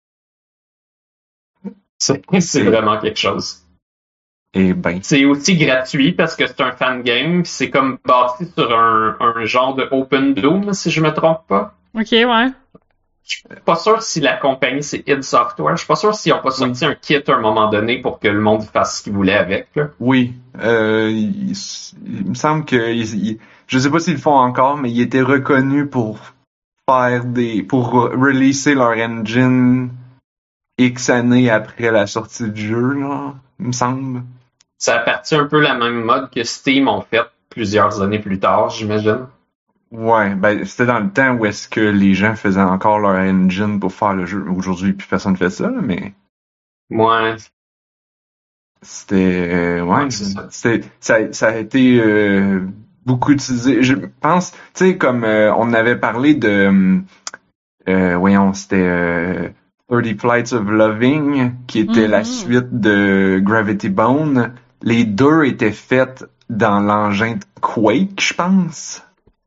C'est, c'est vraiment quelque chose. Et ben. C'est aussi gratuit parce que c'est un fan game. C'est comme bâti sur un, un genre de Open Doom, si je me trompe pas. Ok, ouais. Je suis pas sûr si la compagnie c'est id Software. Je suis pas sûr s'ils ont pas sorti oui. un kit à un moment donné pour que le monde fasse ce qu'il voulait avec. Là. Oui. Euh, il, il me semble que il, il, je sais pas s'ils le font encore, mais ils étaient reconnus pour faire des pour releaser leur engine X années après la sortie du jeu, là, il me semble. Ça appartient un peu la même mode que Steam ont fait plusieurs années plus tard, j'imagine. Ouais, ben c'était dans le temps où est-ce que les gens faisaient encore leur engine pour faire le jeu. Aujourd'hui, plus personne fait ça, mais. Ouais. C'était, euh, ouais, ouais c'est ça. C'était, ça, ça a été euh, beaucoup utilisé. Je pense, tu sais, comme euh, on avait parlé de, euh, voyons, c'était euh, thirty Flights of Loving, qui était mm-hmm. la suite de Gravity Bone. Les deux étaient faits dans l'engin de Quake, je pense.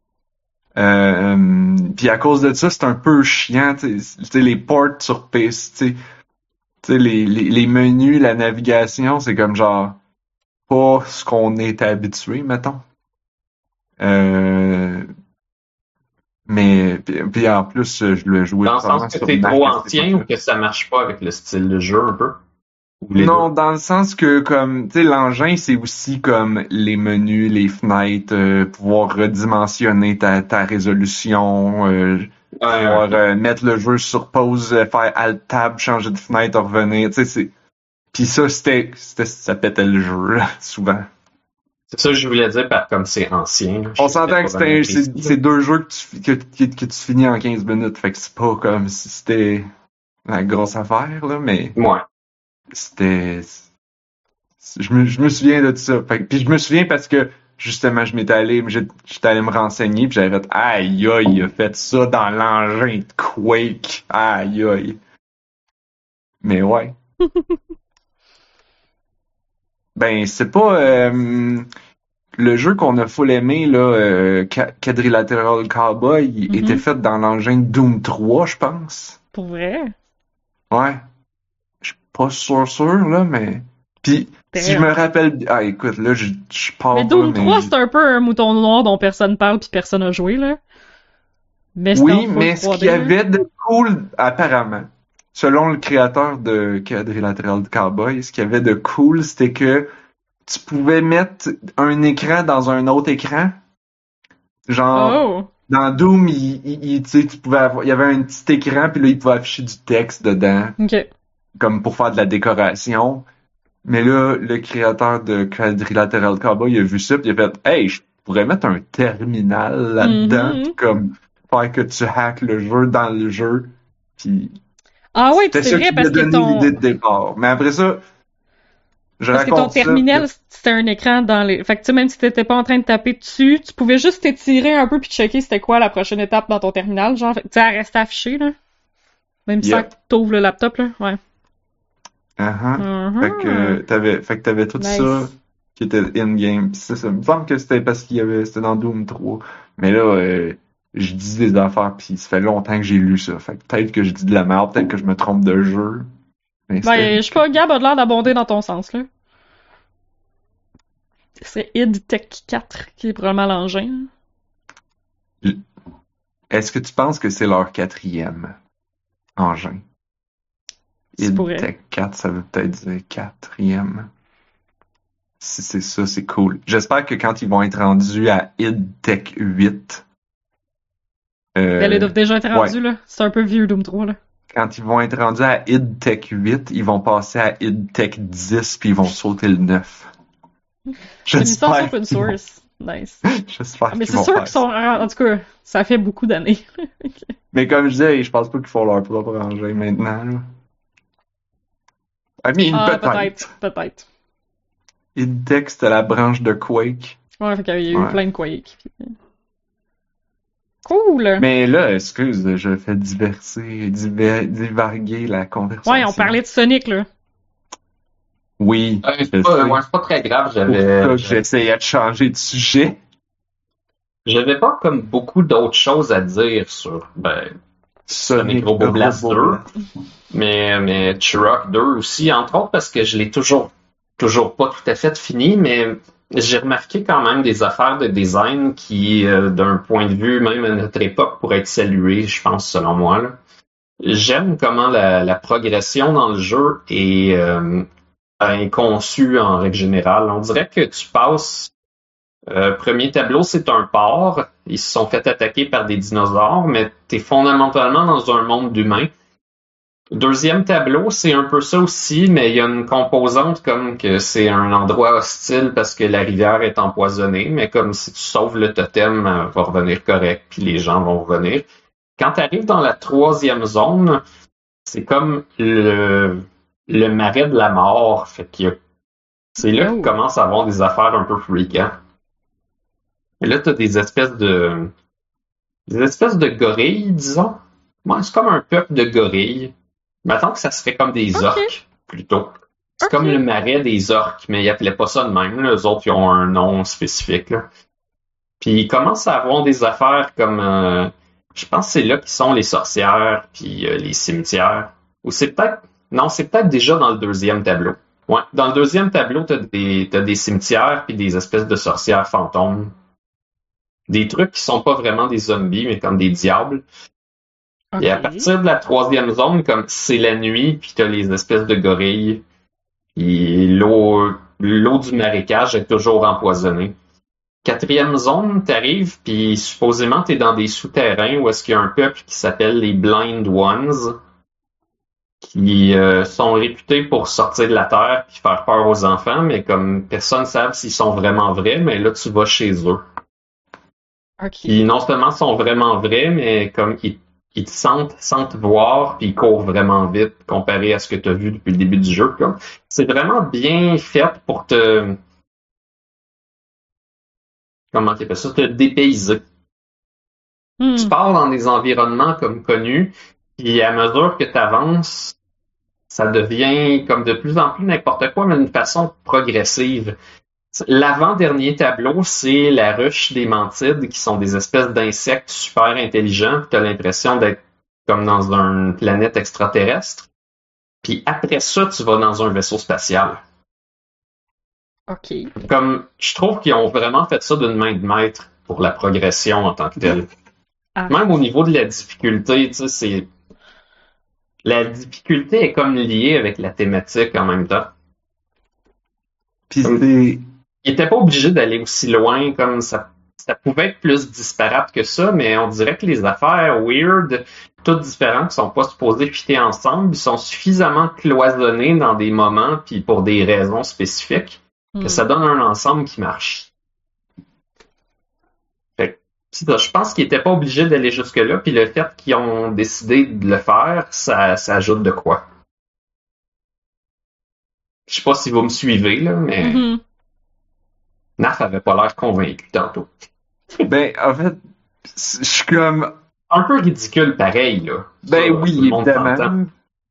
Euh, puis à cause de ça, c'est un peu chiant, tu sais, les ports sur P C, tu sais, tu sais, les, les, les menus, la navigation, c'est comme genre pas ce qu'on est habitué, mettons. Euh, mais puis, puis en plus, je le jouais dans le sens que t'es trop ancien ou que ça marche pas avec le style de jeu un peu? Non, deux? Dans le sens que comme tu sais, l'engin c'est aussi comme les menus, les fenêtres, euh, pouvoir redimensionner ta, ta résolution, euh, ouais, pouvoir ouais. Euh, mettre le jeu sur pause, euh, faire alt tab, changer de fenêtre, revenir, tu sais c'est. Puis ça c'était, c'était ça pétait le jeu là, souvent. C'est ça que je voulais dire par comme c'est ancien. On s'entend que c'était c'est, c'est deux jeux que tu que, que, que tu finis en quinze minutes, fait que c'est pas comme si c'était la grosse affaire là, mais. Ouais. C'était je me je me souviens de ça. Fait, puis je me souviens parce que justement je m'étais allé j'étais allé me renseigner puis j'avais fait aïe aïe il a fait ça dans l'engin de Quake. Aïe aïe. Mais ouais. Ben c'est pas euh, le jeu qu'on a full aimé là euh, Quadrilateral Cowboy mm-hmm. était fait dans l'engin de Doom trois, je pense. Pour vrai? Ouais. Pas sûr sûr là mais puis Damn. Si je me rappelle ah écoute là je je pars mais Doom pas, trois mais... c'est un peu un mouton noir dont personne parle puis personne a joué là. Mais oui mais ce qu'il y avait de cool apparemment selon le créateur de Quadrilateral Cowboy ce qu'il y avait de cool c'était que tu pouvais mettre un écran dans un autre écran genre oh. Dans Doom il, il, il tu sais tu pouvais avoir il y avait un petit écran puis là il pouvait afficher du texte dedans. OK. Comme pour faire de la décoration. Mais là, le créateur de Quadrilateral Cowboy, il a vu ça pis il a fait « Hey, je pourrais mettre un terminal là-dedans mm-hmm. pis comme faire que tu hackes le jeu dans le jeu. » Puis ah oui, c'est vrai parce que ton... l'idée de départ. Mais après ça, je parce que ton terminal, ça, c'était un écran dans les... Fait que tu sais, même si t'étais pas en train de taper dessus, tu pouvais juste t'étirer un peu puis checker c'était quoi la prochaine étape dans ton terminal. Genre, tu sais, elle restait affichée, là. Même yep. sans que t'ouvres le laptop, là. Ouais. Uh-huh. Uh-huh. Fait que t'avais, fait que t'avais tout nice. Ça qui était in-game. Pis ça, ça me semble que c'était parce qu'il y avait, c'était dans Doom trois. Mais là, euh, je dis des affaires pis ça fait longtemps que j'ai lu ça. Fait que peut-être que je dis de la merde, peut-être que je me trompe de jeu. Mais ben, je sais pas, Gab a l'air d'abonder dans ton sens, là. C'est id Tech quatre qui est probablement l'engin. Est-ce que tu penses que c'est leur quatrième engin? id Tech quatre, ça veut peut-être dire quatrième. Si c'est ça, c'est cool. J'espère que quand ils vont être rendus à id Tech huit... Euh, ben, ils doivent déjà être rendus, ouais. Là. C'est un peu vieux Doom trois, là. Quand ils vont être rendus à id Tech huit, ils vont passer à id Tech dix, puis ils vont sauter le neuf. C'est une licence open source. Nice. J'espère ah, mais qu'ils c'est vont sûr faire qu'ils sont... En tout cas, ça fait beaucoup d'années. Okay. Mais comme je disais, je pense pas qu'ils font leur propre engin maintenant, là. I mean, ah, peut-être. Peut-être, peut-être. id Tech, c'était la branche de Quake. Ouais, fait qu'il y a eu ouais. plein de Quake. Puis... Cool! Mais là, excuse, je fais diverser, diver, divaguer la conversation. Ouais, on parlait de Sonic, là. Oui, Euh, je c'est pas, sais. ouais, c'est pas très grave, Pour ça j'avais, que j'essayais de changer de sujet. j'avais pas comme beaucoup d'autres choses à dire sur, ben, Sonic Robo Blast deux, Blast. mais, mais Turok deux aussi, entre autres parce que je l'ai toujours, toujours pas tout à fait fini, mais j'ai remarqué quand même des affaires de design qui, euh, d'un point de vue, même à notre époque, pourraient être saluées, je pense, selon moi, là. J'aime comment la, la progression dans le jeu est, euh, est conçue en règle générale. On dirait que tu passes. Euh, premier tableau, c'est un port. Ils se sont fait attaquer par des dinosaures, mais tu es fondamentalement dans un monde d'humains. Deuxième tableau, c'est un peu ça aussi, mais il y a une composante comme que c'est un endroit hostile parce que la rivière est empoisonnée, mais comme si tu sauves le totem, euh, va revenir correct, puis les gens vont revenir. Quand tu arrives dans la troisième zone, c'est comme le, le marais de la mort. Fait qu'il y a- c'est là Oh. qu'il commence à avoir des affaires un peu freakantes. Et là, tu as des espèces de. Des espèces de gorilles, disons. Ouais, c'est comme un peuple de gorilles. Maintenant que ça serait comme des Ok. orques, plutôt. C'est Ok. comme le marais des orques, mais ils appelaient pas ça de même. Là. Eux autres, ils ont un nom spécifique. Là. Puis ils commencent à avoir des affaires comme. euh, je pense que c'est là qu'ils sont les sorcières, puis euh, les cimetières. Ou c'est peut-être. Non, c'est peut-être déjà dans le deuxième tableau. Ouais, dans le deuxième tableau, t'as des, t'as des cimetières, puis des espèces de sorcières fantômes. Des trucs qui sont pas vraiment des zombies, mais comme des diables. Ok. Et à partir de la troisième zone, comme c'est la nuit, puis t'as les espèces de gorilles, puis l'eau, l'eau du marécage est toujours empoisonnée. Quatrième zone, t'arrives, puis supposément t'es dans des souterrains où est-ce qu'il y a un peuple qui s'appelle les Blind Ones, qui euh, sont réputés pour sortir de la terre puis faire peur aux enfants, mais comme personne ne sait s'ils sont vraiment vrais, mais là tu vas chez eux. Ok. Puis non seulement sont vraiment vrais, mais comme ils, ils te sentent, sentent voir, puis ils courent vraiment vite comparé à ce que tu as vu depuis le début du jeu. Comme. C'est vraiment bien fait pour te... Comment tu appelles ça? Te dépayser. Hmm. Tu pars dans des environnements comme connus, puis à mesure que tu avances, ça devient comme de plus en plus n'importe quoi, mais d'une façon progressive. L'avant-dernier tableau, c'est la ruche des mantides, qui sont des espèces d'insectes super intelligents. Tu as l'impression d'être comme dans une planète extraterrestre. Puis après ça, tu vas dans un vaisseau spatial. Ok. Comme je trouve qu'ils ont vraiment fait ça d'une main de maître pour la progression en tant que telle. Ah. Même au niveau de la difficulté, tu sais, c'est la difficulté est comme liée avec la thématique en même temps. Puis Comme- c'est. Il était pas obligé d'aller aussi loin, comme ça, ça pouvait être plus disparate que ça, mais on dirait que les affaires weird, toutes différentes, qui sont pas supposées fitter ensemble, sont suffisamment cloisonnées dans des moments, puis pour des raisons spécifiques, que Hmm. ça donne un ensemble qui marche. Fait que, c'est ça, je pense qu'ils étaient pas obligés d'aller jusque-là, puis le fait qu'ils ont décidé de le faire, ça, ça ajoute de quoi. Je sais pas si vous me suivez, là, mais Mhm. Naf avait pas l'air convaincu tantôt. Ben, en fait, je suis comme. Un peu ridicule pareil, là. Ben Ça, oui, tout le monde s'entend. évidemment.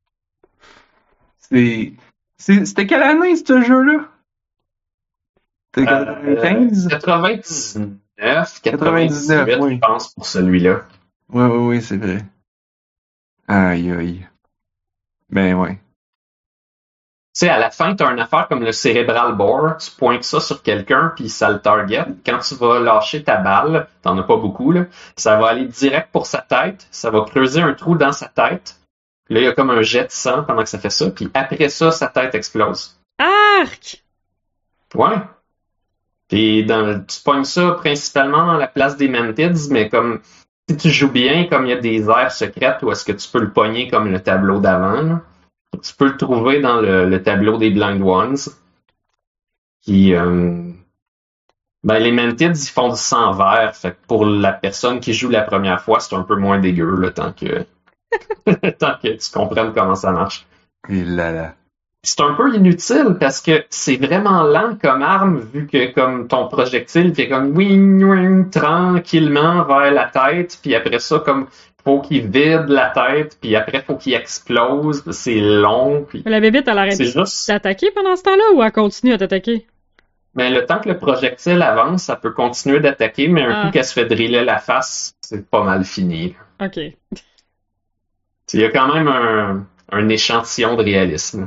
C'est. c'est- C'était quelle année, ce jeu-là? C'était quatre-vingt-quinze? Euh, quatre-vingt-dix-neuf, quatre-vingt-dix-neuf, quatre-vingt-dix-huit, oui. je pense, pour celui-là. Ouais, ouais, ouais, c'est vrai. Aïe, aïe. Ben, ouais. Tu sais, à la fin, tu as une affaire comme le cérébral bore, tu pointes ça sur quelqu'un, puis ça le target. Quand tu vas lâcher ta balle, t'en as pas beaucoup, là, ça va aller direct pour sa tête, ça va creuser un trou dans sa tête. Là, il y a comme un jet de sang pendant que ça fait ça, puis après ça, sa tête explose. Arc! Ouais. Puis dans, tu pognes ça principalement dans la place des Mantids, mais comme si tu joues bien, comme il y a des aires secrètes où est-ce que tu peux le pogner comme le tableau d'avant, là. Tu peux le trouver dans le, le tableau des Blind Ones. Qui, euh, ben, les Mantids, ils font du sang vert. Fait que pour la personne qui joue la première fois, c'est un peu moins dégueu, là, tant que, tant que tu comprennes comment ça marche. Et là là. C'est un peu inutile parce que c'est vraiment lent comme arme, vu que comme ton projectile fait comme wing wing tranquillement vers la tête, puis après ça, comme faut qu'il vide la tête, puis après, faut qu'il explose, c'est long, puis La bébête, elle arrête c'est juste... d'attaquer pendant ce temps-là ou elle continue à t'attaquer? Mais le temps que le projectile avance, ça peut continuer d'attaquer, mais un Ah. coup qu'elle se fait driller la face, c'est pas mal fini. Ok. Il y a quand même un, un échantillon de réalisme.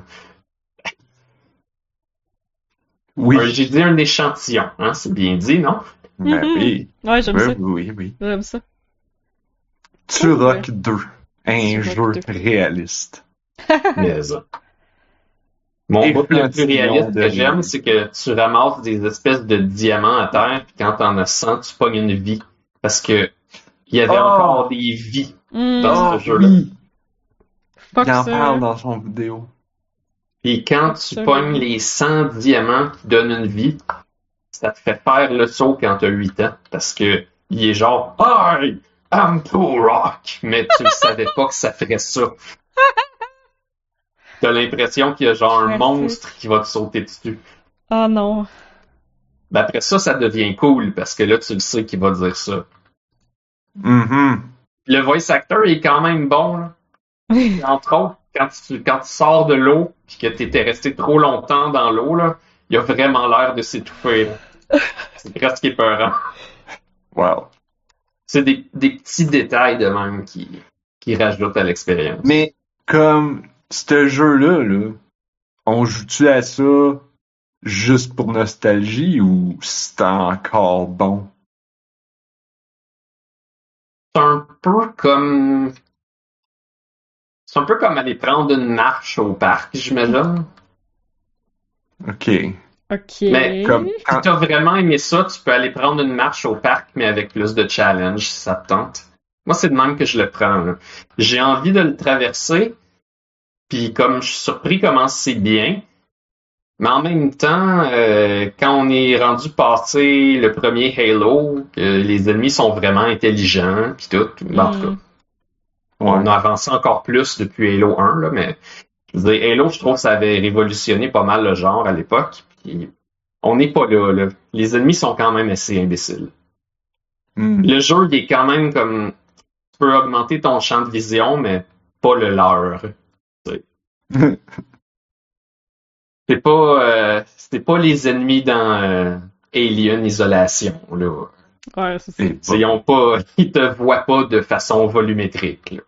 Oui. Un- J'ai dit un échantillon, hein, c'est bien dit, non? Ben Mhm. oui. Ouais, j'aime Oui, ça. oui, oui. J'aime ça. Turok deux. Un Turok jeu deux. réaliste. Mais ça. Mon bout le plus réaliste de que j'aime, rien. c'est que tu ramasses des espèces de diamants à terre, puis quand t'en as cent, tu pognes une vie. Parce que il y avait Oh! encore des vies Hmm. dans Ah ce jeu-là. oui! Fuck Il en ça. parle dans son vidéo. Puis quand tu Absolument. pognes les cent diamants qui donnent une vie, ça te fait faire le saut quand t'as huit ans. Parce que il est genre I am Turok! Mais tu ne savais pas que ça ferait ça. T'as l'impression qu'il y a genre un Merci. monstre qui va te sauter dessus. Oh non. Ben après ça, ça devient cool parce que là, tu le sais qu'il va dire ça. Mhm. Le voice actor est quand même bon. Là. Entre autres, quand tu, quand tu sors de l'eau puis que t'étais resté trop longtemps dans l'eau, là, il a vraiment l'air de s'étouffer. là. C'est presque épeurant. Wow. C'est des, des petits détails de même qui, qui rajoutent à l'expérience. Mais comme ce jeu-là, là, on joue-tu à ça juste pour nostalgie ou c'est encore bon? C'est un peu comme... C'est un peu comme aller prendre une marche au parc, j'imagine. Ok. Ok. Mais Comme Si quand... t'as vraiment aimé ça, tu peux aller prendre une marche au parc, mais avec plus de challenge, si ça te tente. Moi, c'est de même que je le prends. là. J'ai envie de le traverser, puis comme je suis surpris comment c'est bien, mais en même temps, euh, quand on est rendu passer le premier Halo, que les ennemis sont vraiment intelligents, puis tout, ben, en tout cas, Hmm. on Ouais. a avancé encore plus depuis Halo un, là, mais je veux dire, Halo, je trouve que ça avait révolutionné pas mal le genre à l'époque. Puis on n'est pas là, là. Les ennemis sont quand même assez imbéciles. Hmm. Le jeu, il est quand même comme... Tu peux augmenter ton champ de vision, mais pas le leur. C'est pas, euh, c'est pas les ennemis dans euh, Alien Isolation, là. Ouais, c'est ça. Et T'sais, Ils ont pas, ils te voient pas de façon volumétrique, là.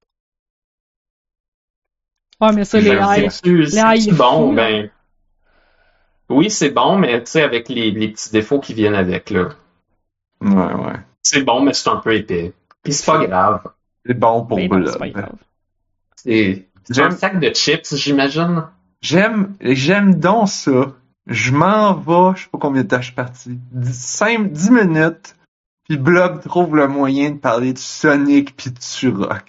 Ouais, mais ça, les Ben, haies. c'est-tu- Les haies, c'est-tu il est bon, fou, là. ben, oui, c'est bon, mais tu sais, avec les, les petits défauts qui viennent avec, là. Ouais, ouais. C'est bon, mais c'est un peu épais. Puis c'est pas grave. C'est bon pour Ben non, c'est pas Blood. grave. C'est c'est un J'aime, sac de chips, j'imagine. j'aime, j'aime donc ça. Je m'en vais, je sais pas combien de temps je suis parti. cinq, dix minutes, puis Blob trouve le moyen de parler de Sonic pis de Turok.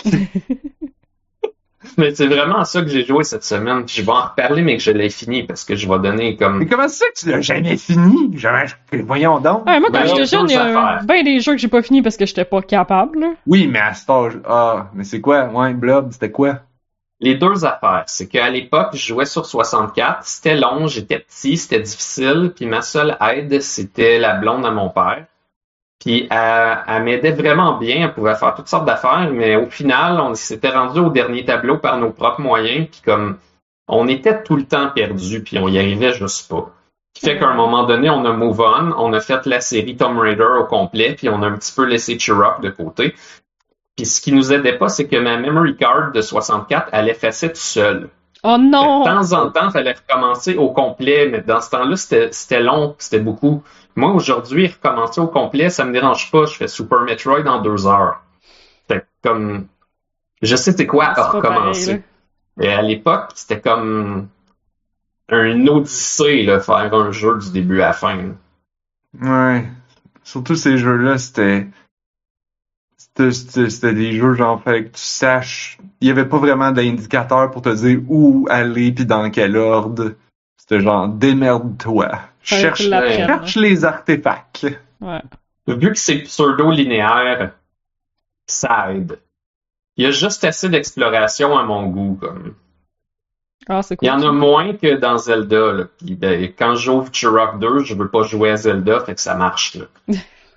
Mais c'est vraiment ça que j'ai joué cette semaine. Puis je vais en reparler, mais que je l'ai fini parce que je vais donner Mais comme. comment ça que tu l'as jamais fini? Jamais, voyons donc. Ouais, moi, quand Ben, j'étais il y a jeune, deux il y a affaires. bien des jeux que j'ai pas fini parce que j'étais pas capable, là. Oui, mais à cet âge, ah, mais c'est quoi? Ouais, Blob, c'était quoi? Les deux affaires, c'est qu'à l'époque, je jouais sur soixante-quatre, c'était long, j'étais petit, c'était difficile, puis ma seule aide, c'était la blonde à mon père. Puis elle, elle m'aidait vraiment bien, elle pouvait faire toutes sortes d'affaires, mais au final, on s'était rendu au dernier tableau par nos propres moyens, puis comme on était tout le temps perdu, puis on y arrivait juste pas. Ce qui fait qu'à un moment donné, on a move on, on a fait la série Tomb Raider au complet, puis on a un petit peu laissé Turok de côté. Puis ce qui nous aidait pas, c'est que ma memory card de soixante-quatre, elle effaçait tout seul. Oh De non! temps en temps, il fallait recommencer au complet, mais dans ce temps-là, c'était, c'était long, c'était beaucoup. Moi, aujourd'hui, recommencer au complet, ça me dérange pas. Je fais Super Metroid en deux heures. Fait comme, je sais c'est quoi C'est à pas pareil, recommencer. là. Mais à l'époque, c'était comme un odyssée, là, faire un jeu du début à la fin. Ouais. Surtout ces jeux-là, c'était, c'était, c'était, c'était des jeux, genre, fallait que tu saches, il y avait pas vraiment d'indicateur pour te dire où aller pis dans quel ordre. C'était genre, démerde-toi. Fallait que tu Cherche, l'apprennes, cherche les artefacts. Ouais. Vu que c'est pseudo-linéaire, ça aide. Il y a juste assez d'exploration à mon goût, comme. Ah, c'est Il cool. y en a moins que dans Zelda, là. Puis, ben, quand j'ouvre Turok deux, je veux pas jouer à Zelda, fait que ça marche, là.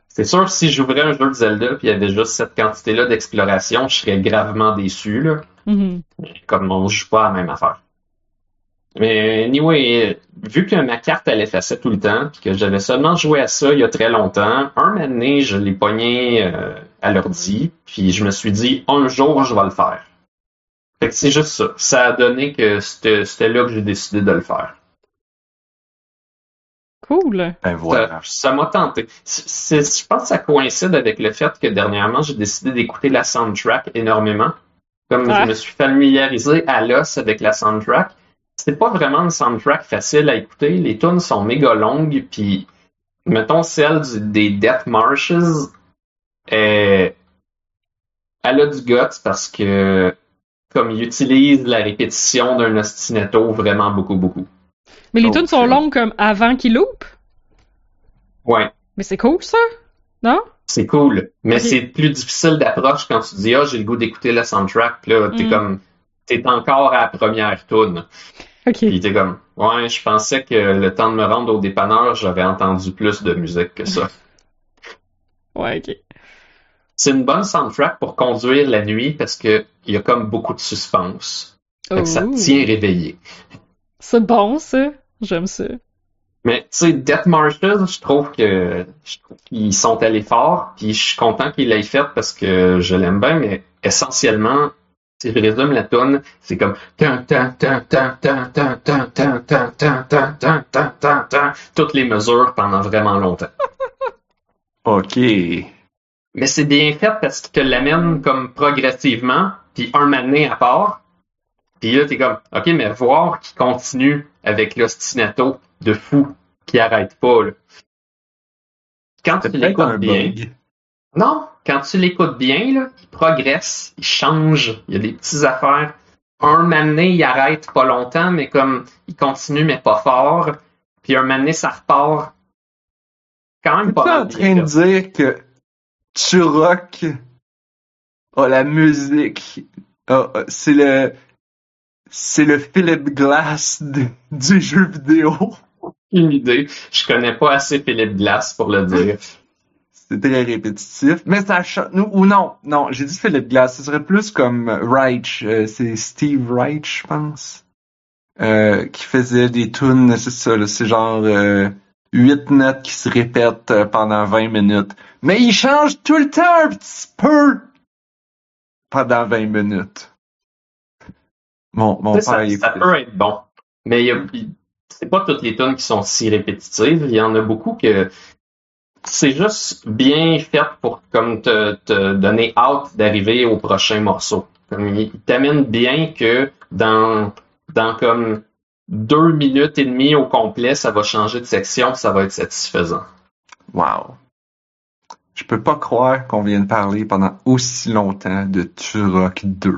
C'est sûr que si j'ouvrais un jeu de Zelda puis il y avait juste cette quantité-là d'exploration, je serais gravement déçu, là. Mhm. Comme on joue pas à la même affaire. Mais anyway, vu que ma carte elle effaçait tout le temps, puis que j'avais seulement joué à ça il y a très longtemps, un moment donné, je l'ai pogné euh, à l'ordi, puis je me suis dit un jour je vais le faire. Fait que c'est juste ça. Ça a donné que c'était c'était là que j'ai décidé de le faire. Cool. Ben voilà. Ça ça m'a tenté. C'est- c'est- je pense que ça coïncide avec le fait que dernièrement j'ai décidé d'écouter la soundtrack énormément. Comme Ah. je me suis familiarisé à l'os avec la soundtrack, c'est pas vraiment une soundtrack facile à écouter. Les tunes sont méga longues, puis mettons celle du- des Death Marshes, euh, elle a du guts parce que comme il utilise la répétition d'un ostinato vraiment beaucoup beaucoup. Mais les Oh, tunes sont shit. longues comme avant qu'il loupe. Ouais, Mais c'est cool, ça? Non? c'est cool, mais Ok. c'est plus difficile d'approche quand tu dis ah j'ai le goût d'écouter la soundtrack, puis là t'es Mm. comme t'es encore à la première tune. Ok. Puis t'es comme, ouais, je pensais que le temps de me rendre au dépanneur, j'avais entendu plus de musique que ça. Ouais, ok. C'est une bonne soundtrack pour conduire la nuit parce que il y a comme beaucoup de suspense. Fait que ça te Oh. tient réveillé. C'est bon, ça. J'aime ça. Mais tu sais, Death Marshes, je trouve que je trouve qu'ils sont allés fort, puis je suis content qu'ils l'aient fait parce que je l'aime bien, mais essentiellement, si je résume la tune, c'est comme tan tan tan tan tan tan tan tan tan tan tan tan tan tan tan toutes les mesures pendant vraiment longtemps. OK. Mais c'est bien fait parce qu'il te l'amène comme progressivement, puis un mané à part. Puis là, t'es comme, OK, mais voir qu'il continue avec l'ostinato de fou qui arrête pas, là. Quand C'est tu peut-être un l'écoutes bien, bug. non, quand tu l'écoutes bien, là, il progresse, il change, il y a des petites affaires. Un mané, il arrête pas longtemps, mais comme, il continue, mais pas fort. Puis un mané, ça repart quand même pas T'es mal en bien train de fait. dire que Turok a la musique. a- a- c'est le. C'est le Philip Glass de- du jeu vidéo. Une idée. Je connais pas assez Philippe Glass pour le dire. C'est très répétitif. Mais ça change. Ou non, non, j'ai dit Philip Glass. Ce serait plus comme Reich. euh, c'est Steve Reich, je pense. Euh, qui faisait des tunes, c'est ça, là, c'est genre euh, huit notes qui se répètent euh, pendant vingt minutes. Mais il change tout le temps un petit peu pendant vingt minutes. Mon, mon Tu sais, père ça, il ça écoutait peut être bon. Mais il y a, il- c'est pas toutes les tunes qui sont si répétitives. Il y en a beaucoup que c'est juste bien fait pour comme te, te donner hâte d'arriver au prochain morceau. Comme il, il t'amène bien que dans, dans comme deux minutes et demie au complet, ça va changer de section, ça va être satisfaisant. Wow. Je peux pas croire qu'on vient de parler pendant aussi longtemps de Turok deux.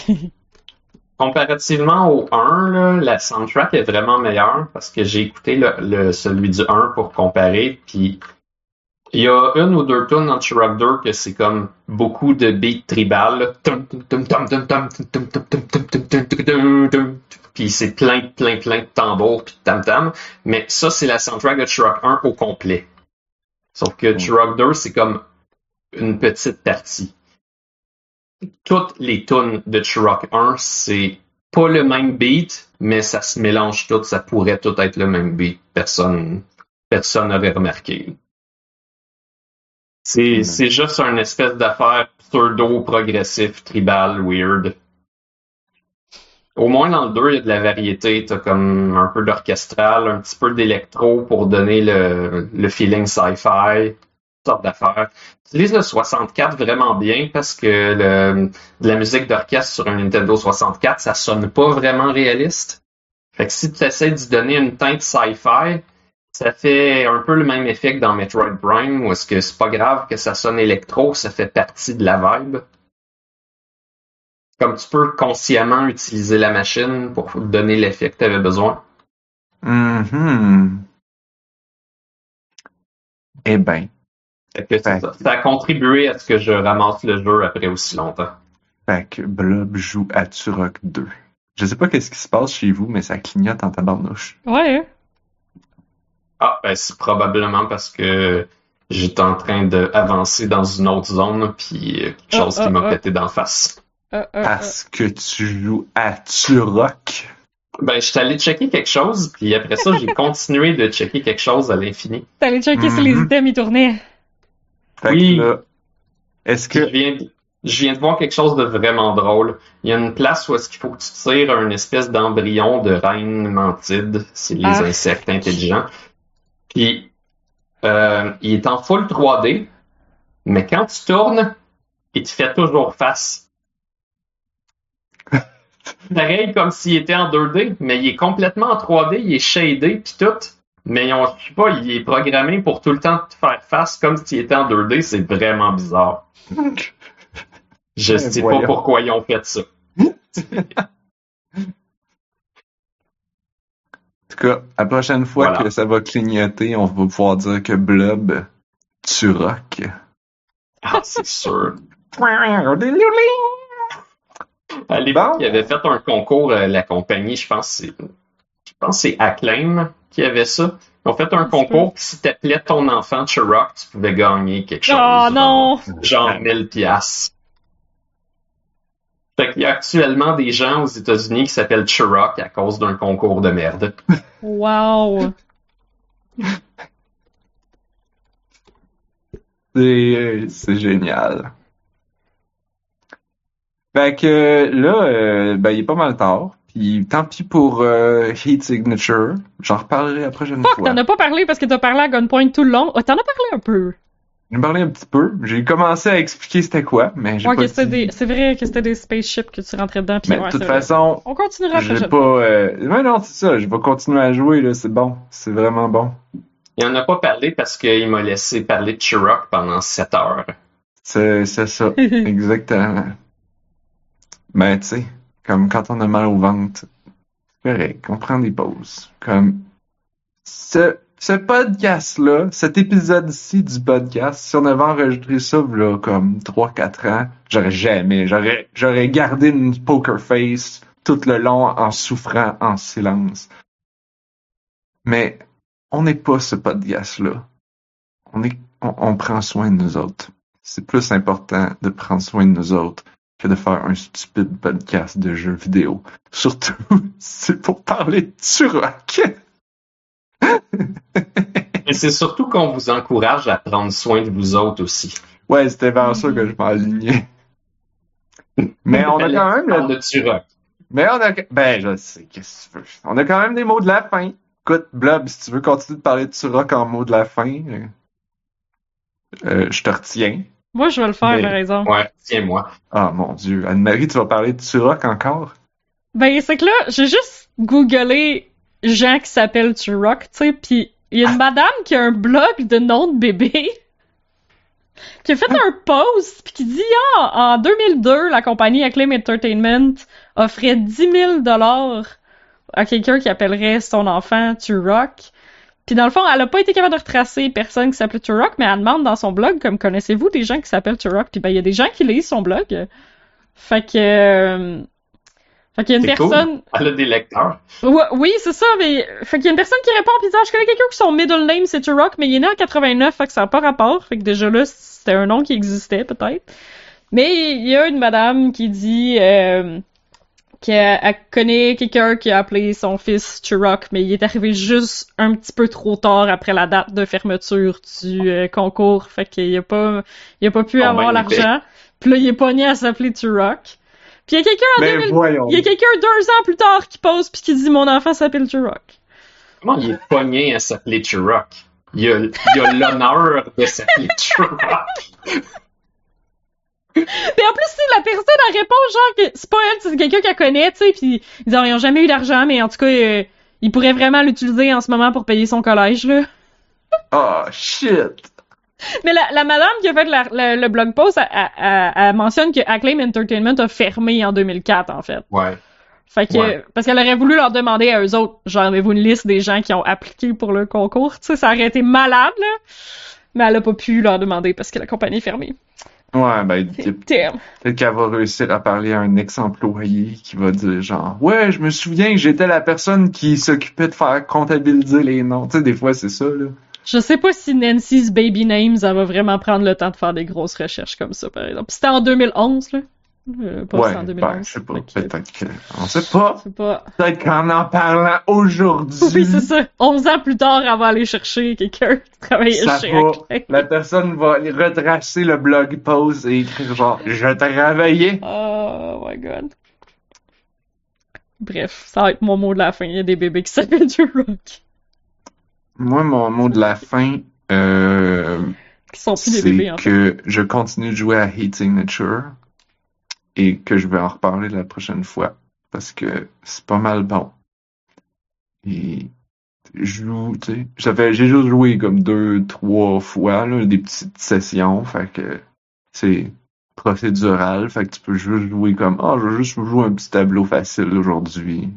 Comparativement au un, là, la soundtrack est vraiment meilleure parce que j'ai écouté le, le- celui du un pour comparer, puis il y a une ou deux tunes dans Turok deux que c'est comme beaucoup de beats tribal, là. Tum, tum, tum, tum, tum, tum, tum, tum, tum, tum, tum, tum, tum, tum, tum, tum. Puis c'est plein, plein, plein de tambours puis de tam-tam. Mais ça, c'est la soundtrack de Turok un au complet. Sauf que Turok deux, c'est comme une petite partie. Toutes les tunes de Turok un, c'est pas le même beat, mais ça se mélange tout, ça pourrait tout être le même beat. Personne, personne n'aurait remarqué. C'est, Mm. c'est juste une espèce d'affaire pseudo-progressif, tribal, weird. Au moins dans le deux, il y a de la variété. T'as comme un peu d'orchestral, un petit peu d'électro pour donner le, le feeling sci-fi, toutes sortes d'affaires. Tu utilises le soixante-quatre vraiment bien parce que le, de la musique d'orchestre sur un Nintendo soixante-quatre, ça sonne pas vraiment réaliste. Fait que si tu essaies d'y donner une teinte sci-fi, ça fait un peu le même effet que dans Metroid Prime, où est-ce que c'est pas grave que ça sonne électro, ça fait partie de la vibe. Comme tu peux consciemment utiliser la machine pour donner l'effet que tu avais besoin. Mhm. Eh ben, Fait que c'est Fait ça. que- Ça a contribué à ce que je ramasse le jeu après aussi longtemps. fait que Blob joue à Turok deux. Je sais pas qu'est-ce qui se passe chez vous, mais ça clignote en tabarnouche. Ouais. Ah, ben c'est probablement parce que j'étais en train d'avancer dans une autre zone, puis euh, quelque chose Ah, qui ah, m'a ah. pété d'en face. Euh, euh, Parce que tu joues à Turok. Ben, j'étais allé checker quelque chose, puis après ça, j'ai continué de checker quelque chose à l'infini. T'es allé checker si les Mhm. items ils tournaient. Fait Oui. que là, est-ce Puis je que... viens, de, je viens de voir quelque chose de vraiment drôle. Il y a une place où est-ce qu'il faut que tu tires un espèce d'embryon de reine mantide. C'est les Ah. insectes intelligents. Puis, euh, il est en full trois D, mais quand tu tournes, il te fait toujours face. Pareil comme s'il était en deux D, mais il est complètement en trois D, il est shadé pis tout. Mais on, je sais pas, il est programmé pour tout le temps te faire face comme s'il était en deux D, c'est vraiment bizarre. Je Ben, sais voyons. pas pourquoi ils ont fait ça. En tout cas, la prochaine fois Voilà. que ça va clignoter, on va pouvoir dire que Blob, Turok. Ah, c'est sûr. À l'époque, Bon. il avait fait un concours, euh, la compagnie, je pense que c'est, je pense que c'est Acclaim qui avait ça. Ils ont fait un Se concours, pis si t'appelais ton enfant Turok, tu pouvais gagner quelque chose. Oh non! Genre, genre mille piastres. Fait qu'il y a actuellement des gens aux États-Unis qui s'appellent Turok à cause d'un concours de merde. Wow! C'est, c'est génial. Fait que là, euh, ben, il est pas mal tard. Puis tant pis pour euh, Heat Signature. J'en reparlerai la prochaine Fuck, fois. t'en as pas parlé parce que t'as parlé à Gunpoint tout le long. Oh, t'en as parlé un peu. J'ai parlé un petit peu. J'ai commencé à expliquer c'était quoi, mais j'ai Ouais, pas que c'était dit. des... c'est vrai que c'était des spaceships que tu rentrais dedans. Puis Mais ouais, de toute c'est vrai. façon, On continuera la je vais prochaine pas... fois. Euh... Ouais, non, c'est ça. Je vais continuer à jouer, là. C'est bon. C'est vraiment bon. Il en a pas parlé parce qu'il m'a laissé parler de Turok pendant sept heures. C'est, c'est ça. Exactement. Ben, tu sais, comme quand on a mal au ventre, c'est correct, on prend des pauses. Comme ce, ce podcast-là, cet épisode-ci du podcast, si on avait enregistré ça, là, comme trois quatre ans, j'aurais jamais, j'aurais, j'aurais gardé une poker face tout le long en souffrant en silence. Mais on n'est pas ce podcast-là. On est, on, on prend soin de nous autres. C'est plus important de prendre soin de nous autres que de faire un stupide podcast de jeux vidéo. Surtout, c'est pour parler de Turok. Et c'est surtout qu'on vous encourage à prendre soin de vous autres aussi. Ouais, c'était vers ça que je m'alignais. Mais on a quand même Parle le... de Turok. Mais on a... Ben, je sais, qu'est-ce que tu veux. On a quand même des mots de la fin. Écoute, Blob, si tu veux continuer de parler de Turok en mots de la fin, euh, euh, je te retiens. Moi, je vais le faire, Mais- par exemple. Ouais, tiens-moi. Ah, mon Dieu. Anne-Marie, tu vas parler de Turok encore? Ben, c'est que là, j'ai juste googlé gens qui s'appellent Turok, tu sais, pis il y a une madame qui a un blog de nom de bébé qui a fait un post pis qui dit ah, en deux mille deux, la compagnie Acclaim Entertainment offrait dix mille dollars à quelqu'un qui appellerait son enfant Turok. Puis dans le fond, elle a pas été capable de retracer personne qui s'appelait Turok, mais elle demande dans son blog comme connaissez-vous des gens qui s'appellent Turok? Puis ben il y a des gens qui lisent son blog. Fait que euh, fait qu'il y a une C'est cool. personne Elle a des lecteurs. Ouais, oui, c'est ça, mais fait qu'il y a une personne qui répond pis dit ah, je connais quelqu'un qui son middle name c'est Turok, mais il est né en quatre-vingt-neuf, fait que ça n'a pas rapport, fait que déjà là c'était un nom qui existait peut-être. Mais il y a une madame qui dit euh, qu'elle elle connaît quelqu'un qui a appelé son fils Turok, mais il est arrivé juste un petit peu trop tard après la date de fermeture du euh, concours, fait qu'il a pas il a pas pu Oh, avoir ben, il est l'argent. Puis là il est pogné à s'appeler Turok. Puis il y a quelqu'un en Mais deux mille voyons. il y a quelqu'un deux ans plus tard qui pose puis qui dit mon enfant s'appelle Turok. Comment il est pogné à s'appeler Turok? Il a, il a l'honneur de s'appeler Turok. Puis en plus, si la personne elle répond genre que c'est pas elle, c'est quelqu'un qu'elle connaît, tu sais, puis ils ont, ils ont jamais eu d'argent, mais en tout cas, euh, ils pourraient vraiment l'utiliser en ce moment pour payer son collège, là. Oh, shit. Mais la, la madame qui a fait la- la- le blog post, elle, elle- elle mentionne que Acclaim Entertainment a fermé en deux mille quatre, en fait. Ouais. Fait que, Ouais. parce qu'elle aurait voulu leur demander à eux autres, genre, avez-vous une liste des gens qui ont appliqué pour le concours, tu sais, ça aurait été malade, là. Mais elle a pas pu leur demander parce que la compagnie est fermée. Ouais, ben, il- Damn. peut-être qu'elle va réussir à parler à un ex-employé qui va dire genre « Ouais, je me souviens que j'étais la personne qui s'occupait de faire comptabiliser les noms. » Tu sais, des fois, c'est ça, là. Je sais pas si Nancy's Baby Names, elle va vraiment prendre le temps de faire des grosses recherches comme ça, par exemple. C'était en deux mille onze, là. Euh, pas Ouais, en deux mille onze. ben, je sais pas. Fait que- Peut-être que. On sait pas. C'est pas... Peut-être qu'en en parlant aujourd'hui. Oui, c'est ça. onze ans plus tard, elle va aller chercher quelqu'un qui travaillait Ça chez va. Acclaim. La personne va aller retracer le blog post et écrire genre, je travaillais. Oh my god. Bref, ça va être mon mot de la fin. Il y a des bébés qui s'appellent Turok. Moi, mon mot de la fin, euh, Qui sont plus des c'est bébés, en fait. que je continue de jouer à Heat Signature et que je vais en reparler la prochaine fois parce que c'est pas mal bon. Et je joue, tu sais, j'avais, j'ai juste joué comme deux, trois fois, là, des petites sessions, fait que c'est procédural, fait que tu peux juste jouer comme, ah, je vais juste jouer un petit tableau facile aujourd'hui.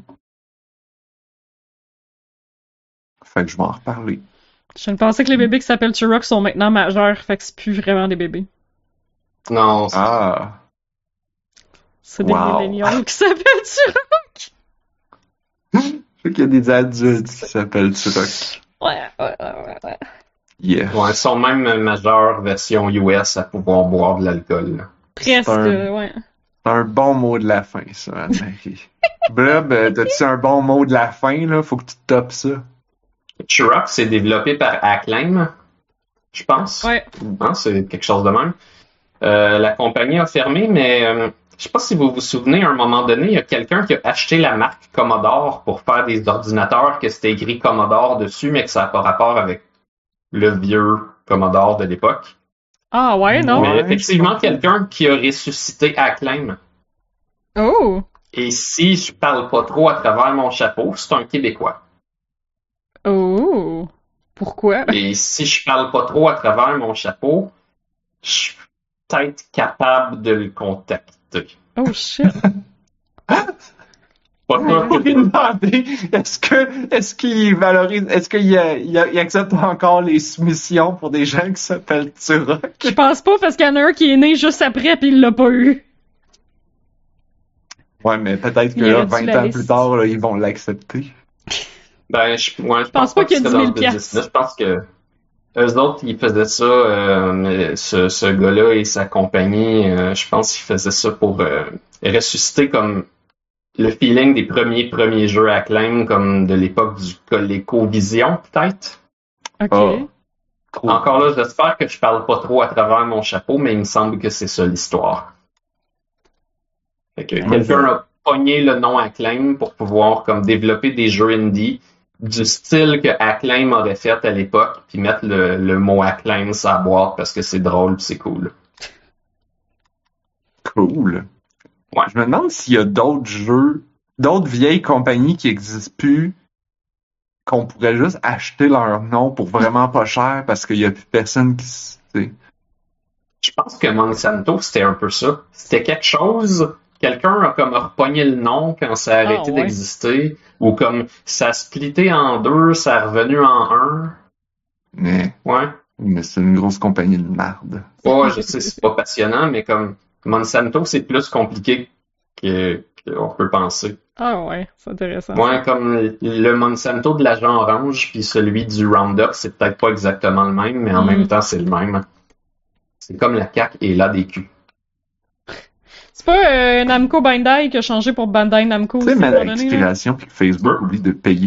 Fait que je vais en reparler. Je ne pensais que les bébés qui s'appellent Turok sont maintenant majeurs, fait que c'est plus vraiment des bébés. Non, c'est- Ah, C'est des Wow. milléniaux qui s'appellent Turok. fait qu'il y a des adultes qui s'appellent Turok. Ouais, ouais, ouais, ouais, ouais. Yeah. ouais, ils sont même majeurs version U S à pouvoir boire de l'alcool. là. Presque, C'est un- ouais. C'est un bon mot de la fin, ça, Anne-Marie. Blob, euh, t'as-tu un bon mot de la fin, là? Faut que tu topes ça. Turok, c'est développé par Acclaim, je pense. Ouais. Hein, c'est quelque chose de même. Euh, la compagnie a fermé, mais euh, je sais pas si vous vous souvenez, à un moment donné, il y a quelqu'un qui a acheté la marque Commodore pour faire des ordinateurs que c'était écrit Commodore dessus, mais que ça n'a pas rapport avec le vieux Commodore de l'époque. Ah ouais, non? Ouais. Mais effectivement, quelqu'un qui a ressuscité Acclaim. Oh! Et si je parle pas trop à travers mon chapeau, c'est un Québécois. Oh! Pourquoi? Et si je parle pas trop à travers mon chapeau, je suis peut-être capable de le contacter. Oh shit! Pas sûr Pour que lui demander, est-ce que, est-ce qu'il valorise, est-ce qu'il euh, il, il accepte encore les soumissions pour des gens qui s'appellent Turok? Je pense pas parce qu'il y en a un qui est né juste après pis il l'a pas eu. Ouais, mais peut-être que Il là, aurait dû vingt la ans liste. plus tard, là, ils vont l'accepter. Ben, je, ouais, je pense pense pas pas qu'il y a que dix c'était mille dans ce business-là. piastres. Je pense que eux autres, ils faisaient ça, euh, ce, ce gars-là et sa compagnie, euh, je pense qu'ils faisaient ça pour euh, ressusciter comme le feeling des premiers premiers jeux Acclaim, comme de l'époque du ColecoVision, peut-être. Ok. Oh. Trop. Encore là, j'espère que je parle pas trop à travers mon chapeau, mais il me semble que c'est ça l'histoire. Fait que Ouais. quelqu'un a pogné le nom Acclaim pour pouvoir comme développer des jeux indie du style que Acclaim aurait fait à l'époque, puis mettre le, le mot Acclaim sur la boîte parce que c'est drôle pis c'est cool. Cool. Ouais. Je me demande s'il y a d'autres jeux, d'autres vieilles compagnies qui existent plus, qu'on pourrait juste acheter leur nom pour vraiment pas cher parce qu'il y a plus personne qui s- tu sais. Je pense que Monsanto, c'était un peu ça. C'était quelque chose, quelqu'un a comme repogné le nom quand ça a arrêté Ah, ouais. d'exister, ou comme ça a splitté en deux, ça a revenu en un. Mais, Ouais. mais c'est une grosse compagnie de merde. Ouais, je sais, c'est pas passionnant, mais comme Monsanto, c'est plus compliqué que qu'on peut penser. Ah ouais, c'est intéressant. Ouais, comme le Monsanto de l'agent orange puis celui du Roundup, c'est peut-être pas exactement le même, mais en Mm. même temps, c'est le même. C'est comme la C A Q et l'A D Q. C'est pas euh, Namco Bandai qui a changé pour Bandai Namco Tu sais, aussi, mais à un la moment donné, là? expiration puis que Facebook oublie de payer.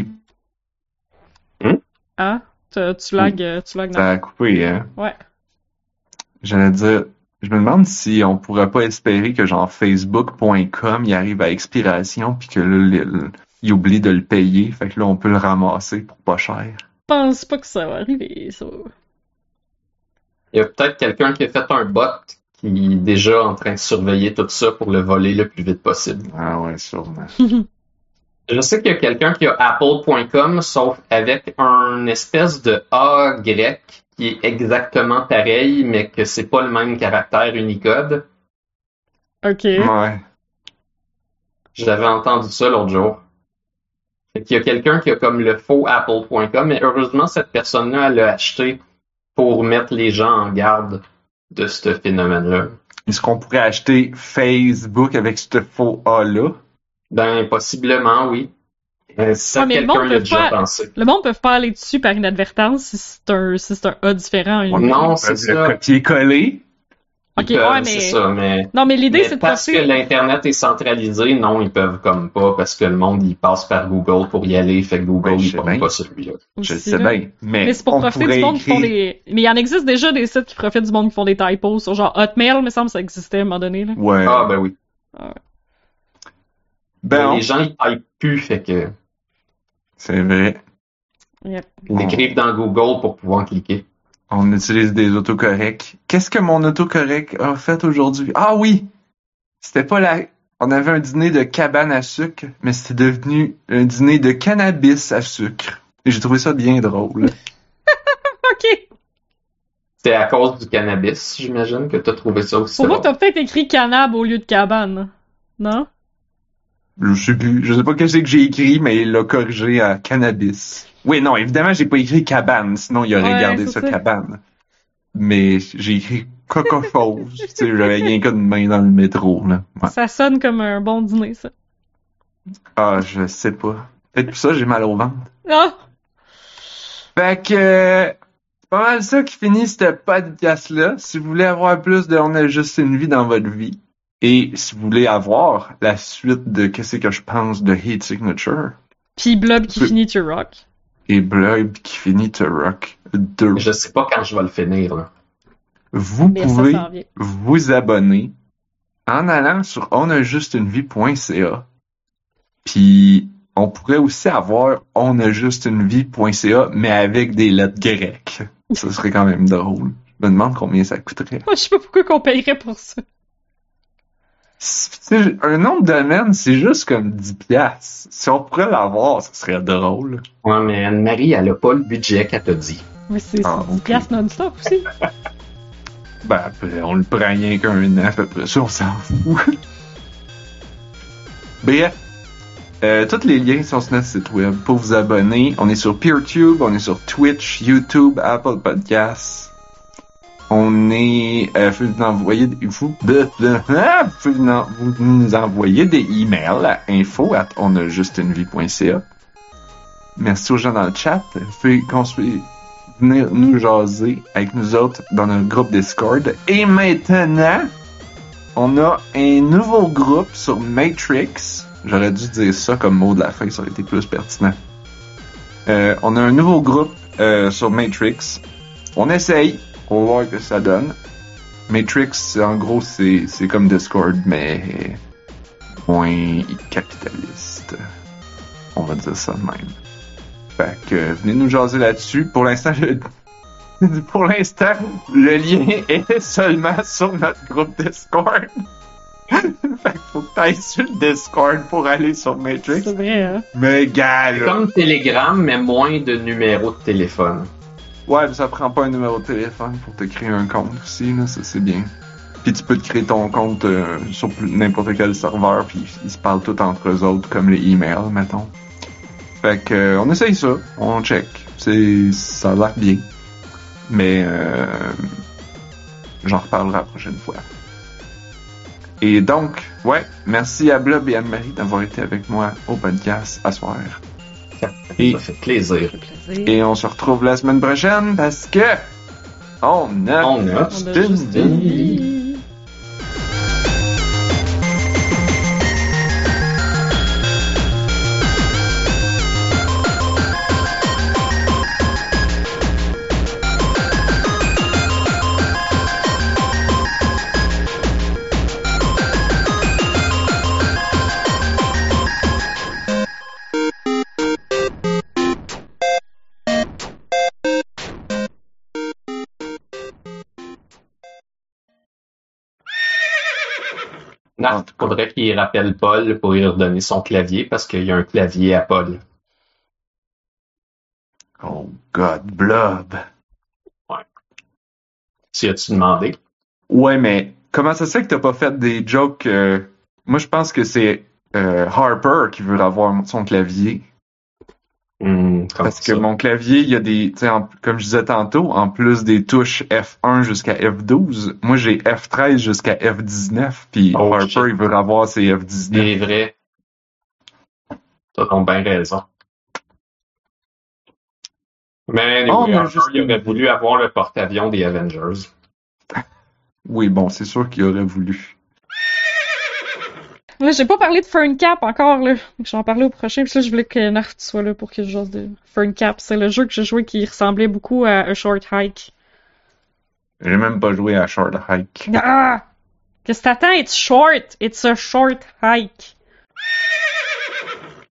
Ah, tu, tu lag, euh, tu lag. Ça a coupé, hein? Ouais. J'allais dire, je me demande si on pourrait pas espérer que genre Facebook point com il arrive à expiration puis que là, le- le- il oublie de le payer, fait que là on peut le ramasser pour pas cher. Je pense pas que ça va arriver, ça. Il y a peut-être quelqu'un qui a fait un bot qui est déjà en train de surveiller tout ça pour le voler le plus vite possible. Ah ouais, sûrement. Je sais qu'il y a quelqu'un qui a apple point com, sauf avec un espèce de A grec qui est exactement pareil, mais que c'est pas le même caractère Unicode. Ok. Ouais. J'avais entendu ça l'autre jour. Fait qu'il y a quelqu'un qui a comme le faux apple point com, mais heureusement, cette personne-là, elle l'a acheté pour mettre les gens en garde de ce phénomène-là. Est-ce qu'on pourrait acheter Facebook avec ce faux A-là? Ben, possiblement, oui. Mais ça, Ouais, mais le quelqu'un monde l'a peut déjà pas- pensé. Le monde peut pas aller dessus par inadvertance si c'est un, si c'est un A différent. On Non, c'est Le ça. copier-coller. Ils Ok, peuvent, ouais, mais- c'est ça, mais... Non, mais l'idée, Mais c'est de parce que porter... l'Internet est centralisé, non, ils peuvent comme pas, parce que le monde, il passe par Google pour y aller, fait que Google, Ouais, je il sais pogne bien. pas celui-là. Je aussi, sais là. bien. Mais, Mais c'est pour on profiter pourrait du monde qui font écrire... des... Mais il en existe déjà des sites qui profitent du monde qui font des typos sur genre Hotmail, me semble que ça existait à un moment donné, là. Ouais. Ah, ben oui. ben, Mais on- les gens, ils typent plus, fait que... c'est vrai. Yep. Ils écrivent dans Google pour pouvoir cliquer. On utilise des autocorrects. Qu'est-ce que mon autocorrect a fait aujourd'hui? Ah oui! C'était pas la... On avait un dîner de cabane à sucre, mais c'était devenu un dîner de cannabis à sucre. Et j'ai trouvé ça bien drôle. Ok. C'est à cause du cannabis, j'imagine, que t'as trouvé ça aussi. Pour moi, drôle. t'as peut-être écrit cannab au lieu de cabane. Non? Je sais plus. Je sais pas qu'est-ce que j'ai écrit, mais il l'a corrigé à cannabis. Oui, non, évidemment, j'ai pas écrit cabane, sinon il aurait Ouais, gardé c'est ça ça. cabane. Mais j'ai écrit coco-chose. Tu sais, j'avais rien qu'à de main dans le métro, là. Ouais. Ça sonne comme un bon dîner, ça. Ah, je sais pas. Peut-être pour ça, j'ai mal au ventre. Ah! Fait que, euh, c'est pas mal ça qui finit ce podcast-là. Si vous voulez avoir plus de On a juste une vie dans votre vie, et si vous voulez avoir la suite de Qu'est-ce que je pense de Heat Signature, Pis Blob qui Oui. finit to rock. et Blood qui finit To Rock deux, Je sais pas quand je vais le finir, là. vous Mais ça pouvez s'en vient. vous abonner en allant sur onajustunevie point c a. Puis, on pourrait aussi avoir onajustunevie point c a, mais avec des lettres grecques. Ça serait quand même drôle. Je me demande combien ça coûterait. Moi, je sais pas pourquoi qu'on payerait pour ça. C'est- un nom de domaine, c'est juste comme dix piastres. Si on pourrait l'avoir, ça serait drôle. Ouais, mais Anne-Marie, elle a pas le budget qu'elle t'a dit. Mais c'est Ah, c'est dix ok. piastres non-stop aussi. Ben, après, on le prend rien qu'un an, à peu près ça, on s'en fout. Bref, euh, tous les liens sont sur notre site web pour vous abonner. On est sur PeerTube, on est sur Twitch, YouTube, Apple Podcasts. On est... Euh, vous nous envoyer des... Vous, de, de, ah, vous, nous- vous nous envoyez des emails à info at onajustunevie point c a. Merci aux gens dans le chat. Vous pouvez construire... venir nous jaser avec nous autres dans notre groupe Discord. Et maintenant, on a un nouveau groupe sur Matrix. J'aurais dû dire ça comme mot de la fin, ça aurait été plus pertinent. Euh, on a un nouveau groupe euh, sur Matrix. On essaye, on va voir ce que ça donne. Matrix, en gros, c'est c'est comme Discord, mais moins capitaliste. On va dire ça de même. Fait que euh, venez nous jaser là-dessus. Pour l'instant, je... pour l'instant, le lien est seulement sur notre groupe Discord. Fait qu'il faut que t'ailles sur le Discord pour aller sur Matrix. C'est vrai, hein? Mais gars, C'est là. comme Telegram, mais moins de numéros de téléphone. Ouais, mais ça prend pas un numéro de téléphone pour te créer un compte aussi, là, ça c'est bien. Puis tu peux te créer ton compte euh, sur plus- n'importe quel serveur, puis ils se parlent tous entre eux autres, comme les emails, mettons. Fait que, euh, on essaye ça, on check. C'est, ça a l'air bien. Mais, euh, j'en reparlerai la prochaine fois. Et donc, ouais, merci à Blob et Anne-Marie d'avoir été avec moi au podcast à soir. Et, Ça fait plaisir. Ça fait plaisir. et on se retrouve la semaine prochaine parce que on a, On a On a juste une vie. Non, il faudrait qu'il rappelle Paul pour lui redonner son clavier parce qu'il y a un clavier à Paul. Oh God, Blob. Tu as-tu demandé? Ouais, mais comment ça se fait que t'as pas fait des jokes? euh, Moi, je pense que c'est euh, Harper qui veut avoir son clavier. Hmm, comme Parce que ça. mon clavier, il y a des, tu sais, en- comme je disais tantôt, en plus des touches F un jusqu'à F douze, moi j'ai F treize jusqu'à F dix-neuf, puis Oh, Harper, shit. il veut avoir ses F dix-neuf. C'est vrai. T'as donc bien raison. Mais anyway, Oh, on a Arthur, juste il aurait une- voulu avoir le porte-avions des Avengers. Oui, bon, c'est sûr qu'il aurait voulu. Là, j'ai pas parlé de Fern Cap encore, là. Je vais en parler au prochain, puis là, je voulais que Narf soit là pour que je jase de Fern Cap. C'est le jeu que j'ai joué qui ressemblait beaucoup à A Short Hike. J'ai même pas joué à Short Hike. Ah! Qu'est-ce que t'attends? It's short! It's a short hike!